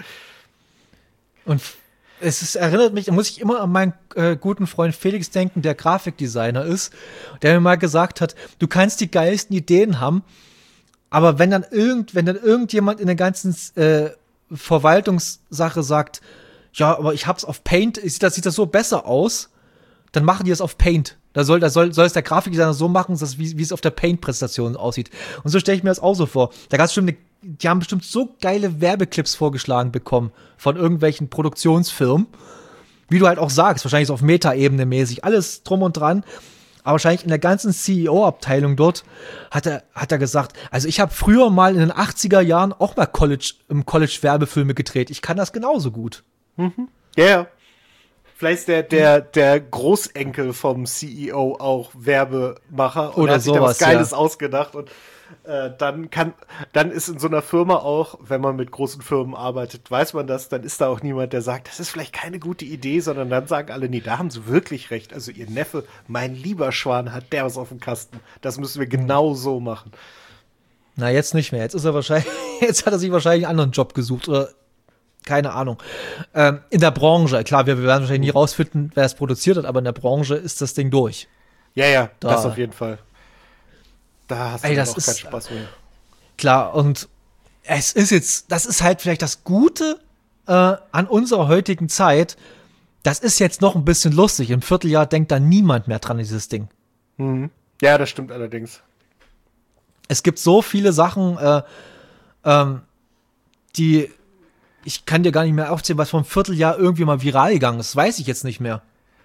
Und es ist, erinnert mich, da muss ich immer an meinen äh, guten Freund Felix denken, der Grafikdesigner ist, der mir mal gesagt hat, du kannst die geilsten Ideen haben, aber wenn dann irgend, wenn dann irgendjemand in der ganzen äh, Verwaltungssache sagt, ja, aber ich hab's auf Paint, sieht das, sieht das so besser aus, dann machen die es auf Paint. Da soll, da soll, soll es der Grafikdesigner so machen, dass, wie, wie es auf der Paint-Präsentation aussieht. Und so stelle ich mir das auch so vor. Da gab's bestimmt eine, die haben bestimmt so geile Werbeclips vorgeschlagen bekommen von irgendwelchen Produktionsfirmen. Wie du halt auch sagst, wahrscheinlich so auf Meta-Ebene mäßig, alles drum und dran. Aber wahrscheinlich in der ganzen C E O-Abteilung dort hat er, hat er gesagt, also ich habe früher mal in den achtziger Jahren auch mal College, im College Werbefilme gedreht. Ich kann das genauso gut. Mhm. Ja, yeah. Vielleicht ist der, der, der Großenkel vom C E O auch Werbemacher und oder hat sich sowas, da was Geiles ja. ausgedacht und äh, dann kann, dann ist in so einer Firma auch, wenn man mit großen Firmen arbeitet, weiß man das, dann ist da auch niemand, der sagt, das ist vielleicht keine gute Idee, sondern dann sagen alle, nee, da haben sie wirklich recht. Also ihr Neffe, mein lieber Schwan, hat der was auf dem Kasten. Das müssen wir genau so machen. Na, jetzt nicht mehr. Jetzt ist er wahrscheinlich, jetzt hat er sich wahrscheinlich einen anderen Job gesucht oder keine Ahnung. Ähm, in der Branche, klar, wir, wir werden wahrscheinlich nie rausfinden, wer es produziert hat, aber in der Branche ist das Ding durch. Ja, ja, da. das auf jeden Fall. Da hast du Ey, auch das keinen ist, Spaß mehr. Klar, und es ist jetzt, das ist halt vielleicht das Gute äh, an unserer heutigen Zeit. Das ist jetzt noch ein bisschen lustig. Im Vierteljahr denkt da niemand mehr dran, dieses Ding. Mhm. Ja, das stimmt allerdings. Es gibt so viele Sachen, äh, ähm, die ich kann dir gar nicht mehr aufzählen, was vor einem Vierteljahr irgendwie mal viral gegangen ist. Das weiß ich jetzt nicht mehr.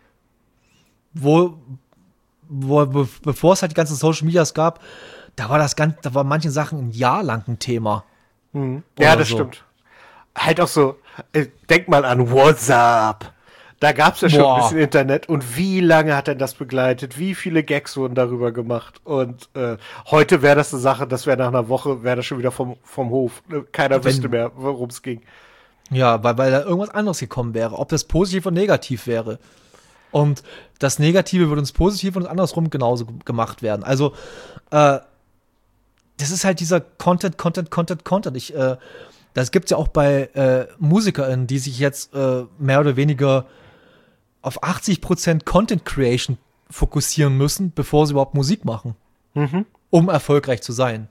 Wo, wo be, bevor es halt die ganzen Social Medias gab, da war das ganz, da war manche Sachen ein Jahr lang ein Thema. Mhm. Ja, das so. Stimmt. Halt auch so, äh, denk mal an WhatsApp. Da gab's ja schon Boah. ein bisschen Internet und wie lange hat denn das begleitet? Wie viele Gags wurden darüber gemacht? Und äh, heute wäre das eine Sache, das wäre nach einer Woche, wäre das schon wieder vom, vom Hof. Keiner Wenn, wüsste mehr, worum es ging. Ja, weil, weil da irgendwas anderes gekommen wäre. Ob das positiv oder negativ wäre. Und das Negative würde uns positiv und andersrum genauso gemacht werden. Also, äh, das ist halt dieser Content, Content, Content, Content. Ich, äh, das gibt's ja auch bei äh, MusikerInnen, die sich jetzt äh, mehr oder weniger auf achtzig Prozent Content Creation fokussieren müssen, bevor sie überhaupt Musik machen. Mhm. Um erfolgreich zu sein.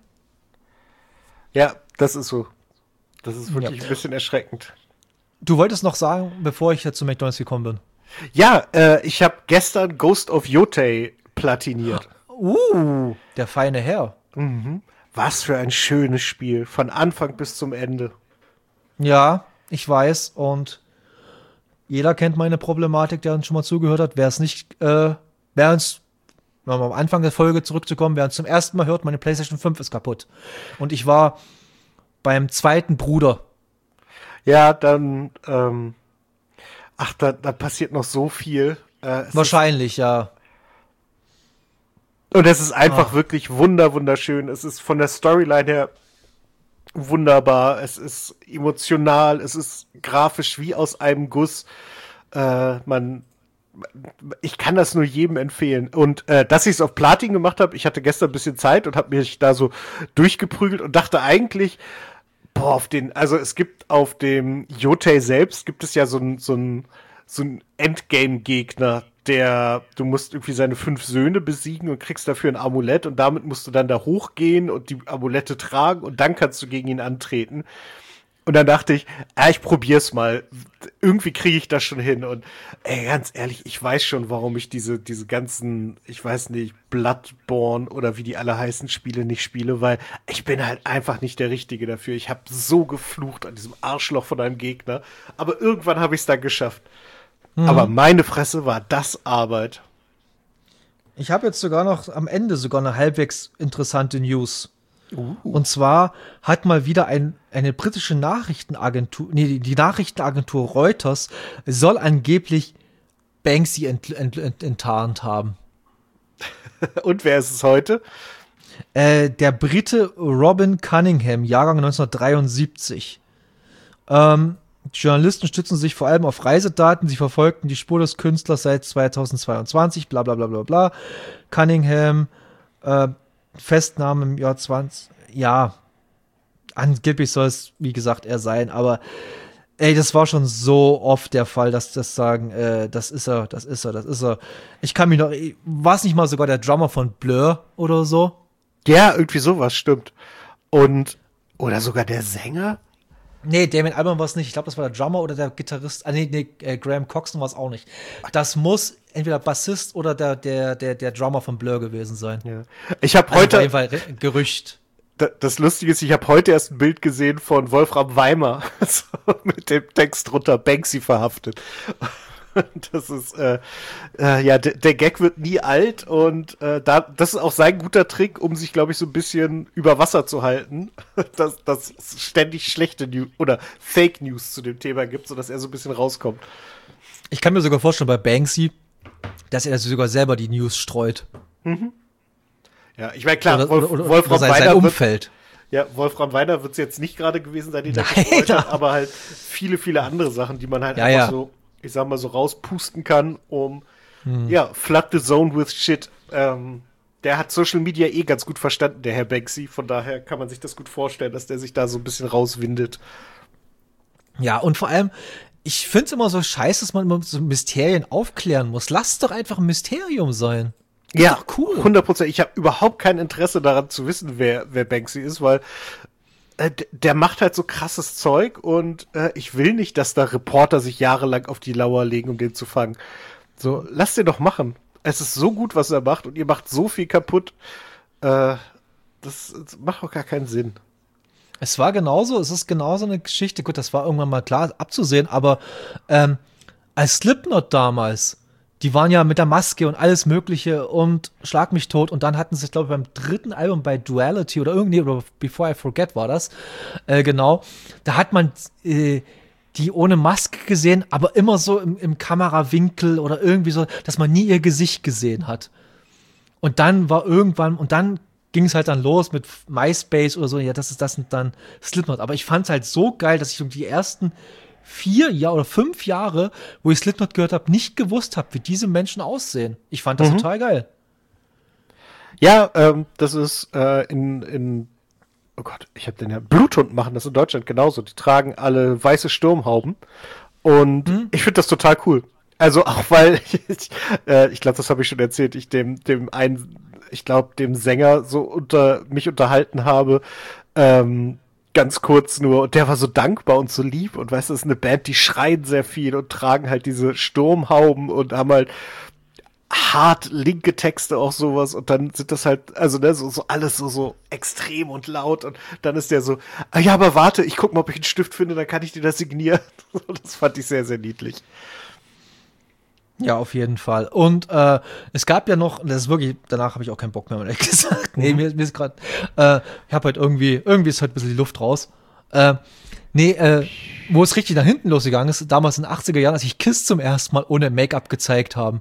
Ja, das ist so. Das ist wirklich ja. ein bisschen erschreckend. Du wolltest noch sagen, bevor ich jetzt zu McDonald's gekommen bin. Ja, äh, ich habe gestern Ghost of Yotei platiniert. Uh, der feine Herr. Mhm. Was für ein schönes Spiel. Von Anfang bis zum Ende. Ja, ich weiß. Und jeder kennt meine Problematik, der uns schon mal zugehört hat. Wer es nicht, äh, wer uns, um am Anfang der Folge zurückzukommen, wer uns zum ersten Mal hört, meine PlayStation fünf ist kaputt. Und ich war beim zweiten Bruder. Ja, dann, ähm, ach, da, da passiert noch so viel. Äh, Wahrscheinlich, ist, ja. Und es ist einfach ach. wirklich wunder, wunderschön. Es ist von der Storyline her wunderbar. Es ist emotional. Es ist grafisch wie aus einem Guss. Äh, man, ich kann das nur jedem empfehlen. Und äh, dass ich es auf Platin gemacht habe, ich hatte gestern ein bisschen Zeit und habe mich da so durchgeprügelt und dachte eigentlich, boah, auf den, also es gibt auf dem Yotei selbst, gibt es ja so ein, so ein, so ein Endgame-Gegner, der, du musst irgendwie seine fünf Söhne besiegen und kriegst dafür ein Amulett und damit musst du dann da hochgehen und die Amulette tragen und dann kannst du gegen ihn antreten. Und dann dachte ich, ja, ich probier's mal. Irgendwie kriege ich das schon hin. Und ey, ganz ehrlich, ich weiß schon, warum ich diese, diese ganzen, ich weiß nicht, Bloodborne oder wie die alle heißen, Spiele nicht spiele, weil ich bin halt einfach nicht der Richtige dafür. Ich habe so geflucht an diesem Arschloch von einem Gegner. Aber irgendwann habe ich es dann geschafft. Mhm. Aber meine Fresse war das Arbeit. Ich habe jetzt sogar noch am Ende sogar eine halbwegs interessante News. Uh. Und zwar hat mal wieder ein, eine britische Nachrichtenagentur, nee, die, die Nachrichtenagentur Reuters soll angeblich Banksy ent, ent, ent, enttarnt haben. Und wer ist es heute? Äh, der Brite Robin Cunningham, Jahrgang neunzehnhundertdreiundsiebzig. Ähm, Journalisten stützen sich vor allem auf Reisedaten, sie verfolgten die Spur des Künstlers seit zweitausendzweiundzwanzig, bla bla bla bla bla. Cunningham, äh, Festnahme im Jahr zwanzig, ja, angeblich soll es, wie gesagt, er sein, aber ey, das war schon so oft der Fall, dass das sagen, äh, das ist er, das ist er, das ist er. Ich kann mich noch, war es nicht mal sogar der Drummer von Blur oder so? Ja, irgendwie sowas, stimmt. Und, oder sogar der Sänger? Nee, Damien Albarn war es nicht. Ich glaube, das war der Drummer oder der Gitarrist. Ah, nee, nee, äh, Graham Coxon war es auch nicht. Das muss entweder Bassist oder der, der, der, der Drummer von Blur gewesen sein. Ja. Ich habe heute. Also war Gerücht. Das Lustige ist, ich habe heute erst ein Bild gesehen von Wolfram Weimer so, mit dem Text drunter, Banksy verhaftet. Das ist, äh, äh, ja, der, der Gag wird nie alt und äh, da, das ist auch sein guter Trick, um sich, glaube ich, so ein bisschen über Wasser zu halten, dass, dass es ständig schlechte News oder Fake News zu dem Thema gibt, sodass er so ein bisschen rauskommt. Ich kann mir sogar vorstellen bei Banksy, dass er sogar selber die News streut. Mhm. Ja, ich meine, klar, oder, Wolf, oder, Wolfram oder sein, Weiner sein Umfeld. Wird, ja, Wolfram Weiner wird es jetzt nicht gerade gewesen sein, den er gestreut hat, aber halt viele, viele andere Sachen, die man halt ja, einfach ja. so, ich sag mal, so rauspusten kann, um, hm. ja, flood the zone with shit. Ähm, der hat Social Media eh ganz gut verstanden, der Herr Banksy, von daher kann man sich das gut vorstellen, dass der sich da so ein bisschen rauswindet. Ja, und vor allem, ich find's immer so scheiße, dass man immer so Mysterien aufklären muss. Lass es doch einfach ein Mysterium sein. Ja, doch cool. hundert Prozent. Ich habe überhaupt kein Interesse daran zu wissen, wer, wer Banksy ist, weil äh, der macht halt so krasses Zeug und äh, ich will nicht, dass da Reporter sich jahrelang auf die Lauer legen, um den zu fangen. So, lass den doch machen. Es ist so gut, was er macht und ihr macht so viel kaputt. Äh, das, das macht auch gar keinen Sinn. Es war genauso, es ist genauso eine Geschichte. Gut, das war irgendwann mal klar abzusehen, aber ähm, als Slipknot damals, die waren ja mit der Maske und alles Mögliche und Schlag mich tot. Und dann hatten sie, glaube ich, beim dritten Album bei Duality oder irgendwie, oder Before I Forget war das, äh, genau, da hat man äh, die ohne Maske gesehen, aber immer so im, im Kamerawinkel oder irgendwie so, dass man nie ihr Gesicht gesehen hat. Und dann war irgendwann, und dann ging es halt dann los mit MySpace oder so, ja, das ist das und dann Slipknot. Aber ich fand es halt so geil, dass ich um die ersten vier Jahre oder fünf Jahre, wo ich Slipknot gehört habe, nicht gewusst habe, wie diese Menschen aussehen. Ich fand das mhm. total geil. Ja, ähm, das ist äh, in, in, oh Gott, ich habe den ja, Bluthund machen das in Deutschland genauso. Die tragen alle weiße Sturmhauben und mhm. ich finde das total cool. Also auch weil, ich, äh, ich glaube, das habe ich schon erzählt, ich dem, dem einen, ich glaube, dem Sänger so unter mich unterhalten habe, ähm, ganz kurz nur, und der war so dankbar und so lieb und weißt du, das ist eine Band, die schreien sehr viel und tragen halt diese Sturmhauben und haben halt hart linke Texte, auch sowas und dann sind das halt, also ne, so, so alles so, so extrem und laut und dann ist der so, ah ja, aber warte, ich guck mal, ob ich einen Stift finde, dann kann ich dir das signieren. Das fand ich sehr, sehr niedlich. Ja, auf jeden Fall. Und äh, es gab ja noch, das ist wirklich, danach habe ich auch keinen Bock mehr, ehrlich gesagt. Nee, mir, mir ist gerade, äh, ich habe halt irgendwie, irgendwie ist halt ein bisschen die Luft raus. Äh, nee, äh, wo es richtig nach hinten losgegangen ist, damals in den achtziger Jahren, als ich Kiss zum ersten Mal ohne Make-up gezeigt haben.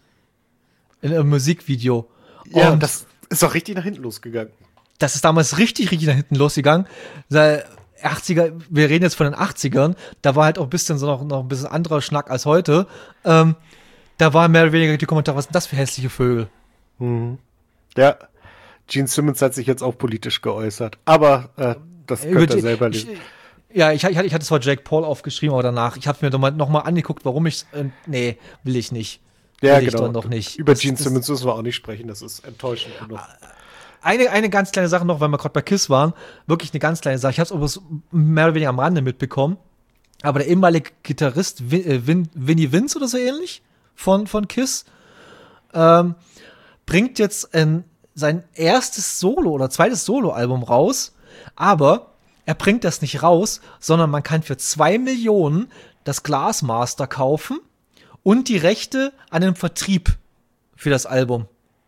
In einem Musikvideo. Ja, und das ist auch richtig nach hinten losgegangen. Das ist damals richtig, richtig nach hinten losgegangen. achtziger, wir reden jetzt von den achtzigern, da war halt auch ein bisschen so noch, noch ein bisschen anderer Schnack als heute. Ähm, da war mehr oder weniger die Kommentare, was sind das für hässliche Vögel? Mhm. Ja, Gene Simmons hat sich jetzt auch politisch geäußert, aber äh, das Über könnt ihr die- selber ich, lesen. ja, ich, ich, hatte- ich hatte zwar Jake Paul aufgeschrieben, aber danach, ich habe mir nochmal noch mal angeguckt, warum ich, äh, nee, will ich nicht. Ja, will ich genau. dann doch nicht. Über Das- Gene das- Simmons müssen wir auch nicht sprechen, das ist enttäuschend genug. Eine, eine ganz kleine Sache noch, weil wir gerade bei KISS waren. Wirklich eine ganz kleine Sache. Ich habe es übrigens mehr oder weniger am Rande mitbekommen. Aber der ehemalige Gitarrist Vin, äh, Vin, Vinnie Vince oder so ähnlich von, von KISS ähm, bringt jetzt ein, sein erstes Solo oder zweites Soloalbum raus. Aber er bringt das nicht raus, sondern man kann für zwei Millionen das Glassmaster kaufen und die Rechte an den Vertrieb für das Album.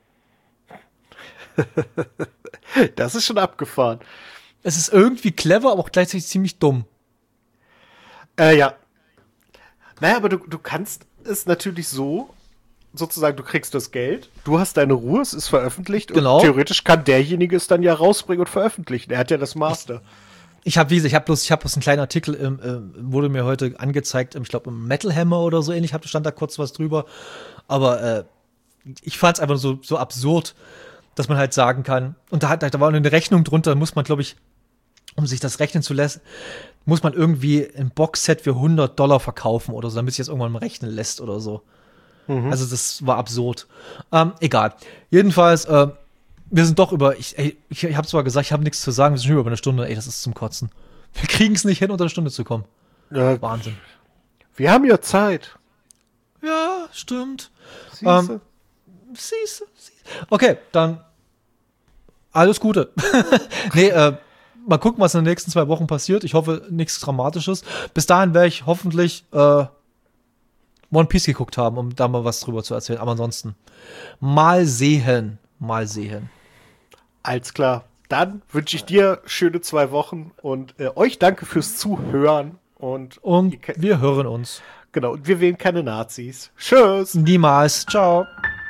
Das ist schon abgefahren. Es ist irgendwie clever, aber auch gleichzeitig ziemlich dumm. Äh, ja. Naja, aber du, du kannst es natürlich so, sozusagen, du kriegst das Geld, du hast deine Ruhe, es ist veröffentlicht Genau. und theoretisch kann derjenige es dann ja rausbringen und veröffentlichen. Er hat ja das Master. Ich habe, wie gesagt, ich habe bloß, ich habe bloß einen kleinen Artikel, im, äh, wurde mir heute angezeigt, im, ich glaube im Metal Hammer oder so ähnlich, hab, stand da kurz was drüber. Aber äh, ich fand es einfach so, so absurd, dass man halt sagen kann, und da, hat, da war eine Rechnung drunter, muss man, glaube ich, um sich das rechnen zu lassen, muss man irgendwie ein Boxset für hundert Dollar verkaufen oder so, damit sich das irgendwann mal rechnen lässt oder so. Also das war absurd. Ähm, egal. Jedenfalls, äh, wir sind doch über, ich, ey, ich, ich habe zwar gesagt, ich habe nichts zu sagen, wir sind schon über eine Stunde, ey, das ist zum Kotzen. Wir kriegen es nicht hin, unter eine Stunde zu kommen. Äh, Wahnsinn. wir haben ja Zeit. Ja, stimmt. Siehste? Ähm, siehst du, siehst du. Okay, dann alles Gute. nee, äh, mal gucken, was in den nächsten zwei Wochen passiert. Ich hoffe, nichts Dramatisches. Bis dahin werde ich hoffentlich äh, One Piece geguckt haben, um da mal was drüber zu erzählen. Aber ansonsten mal sehen. Mal sehen. Alles klar. Dann wünsche ich dir schöne zwei Wochen und äh, euch danke fürs Zuhören. Und, Und ihr kennt- wir hören uns. genau, und wir wählen keine Nazis. Tschüss. Niemals. Ciao.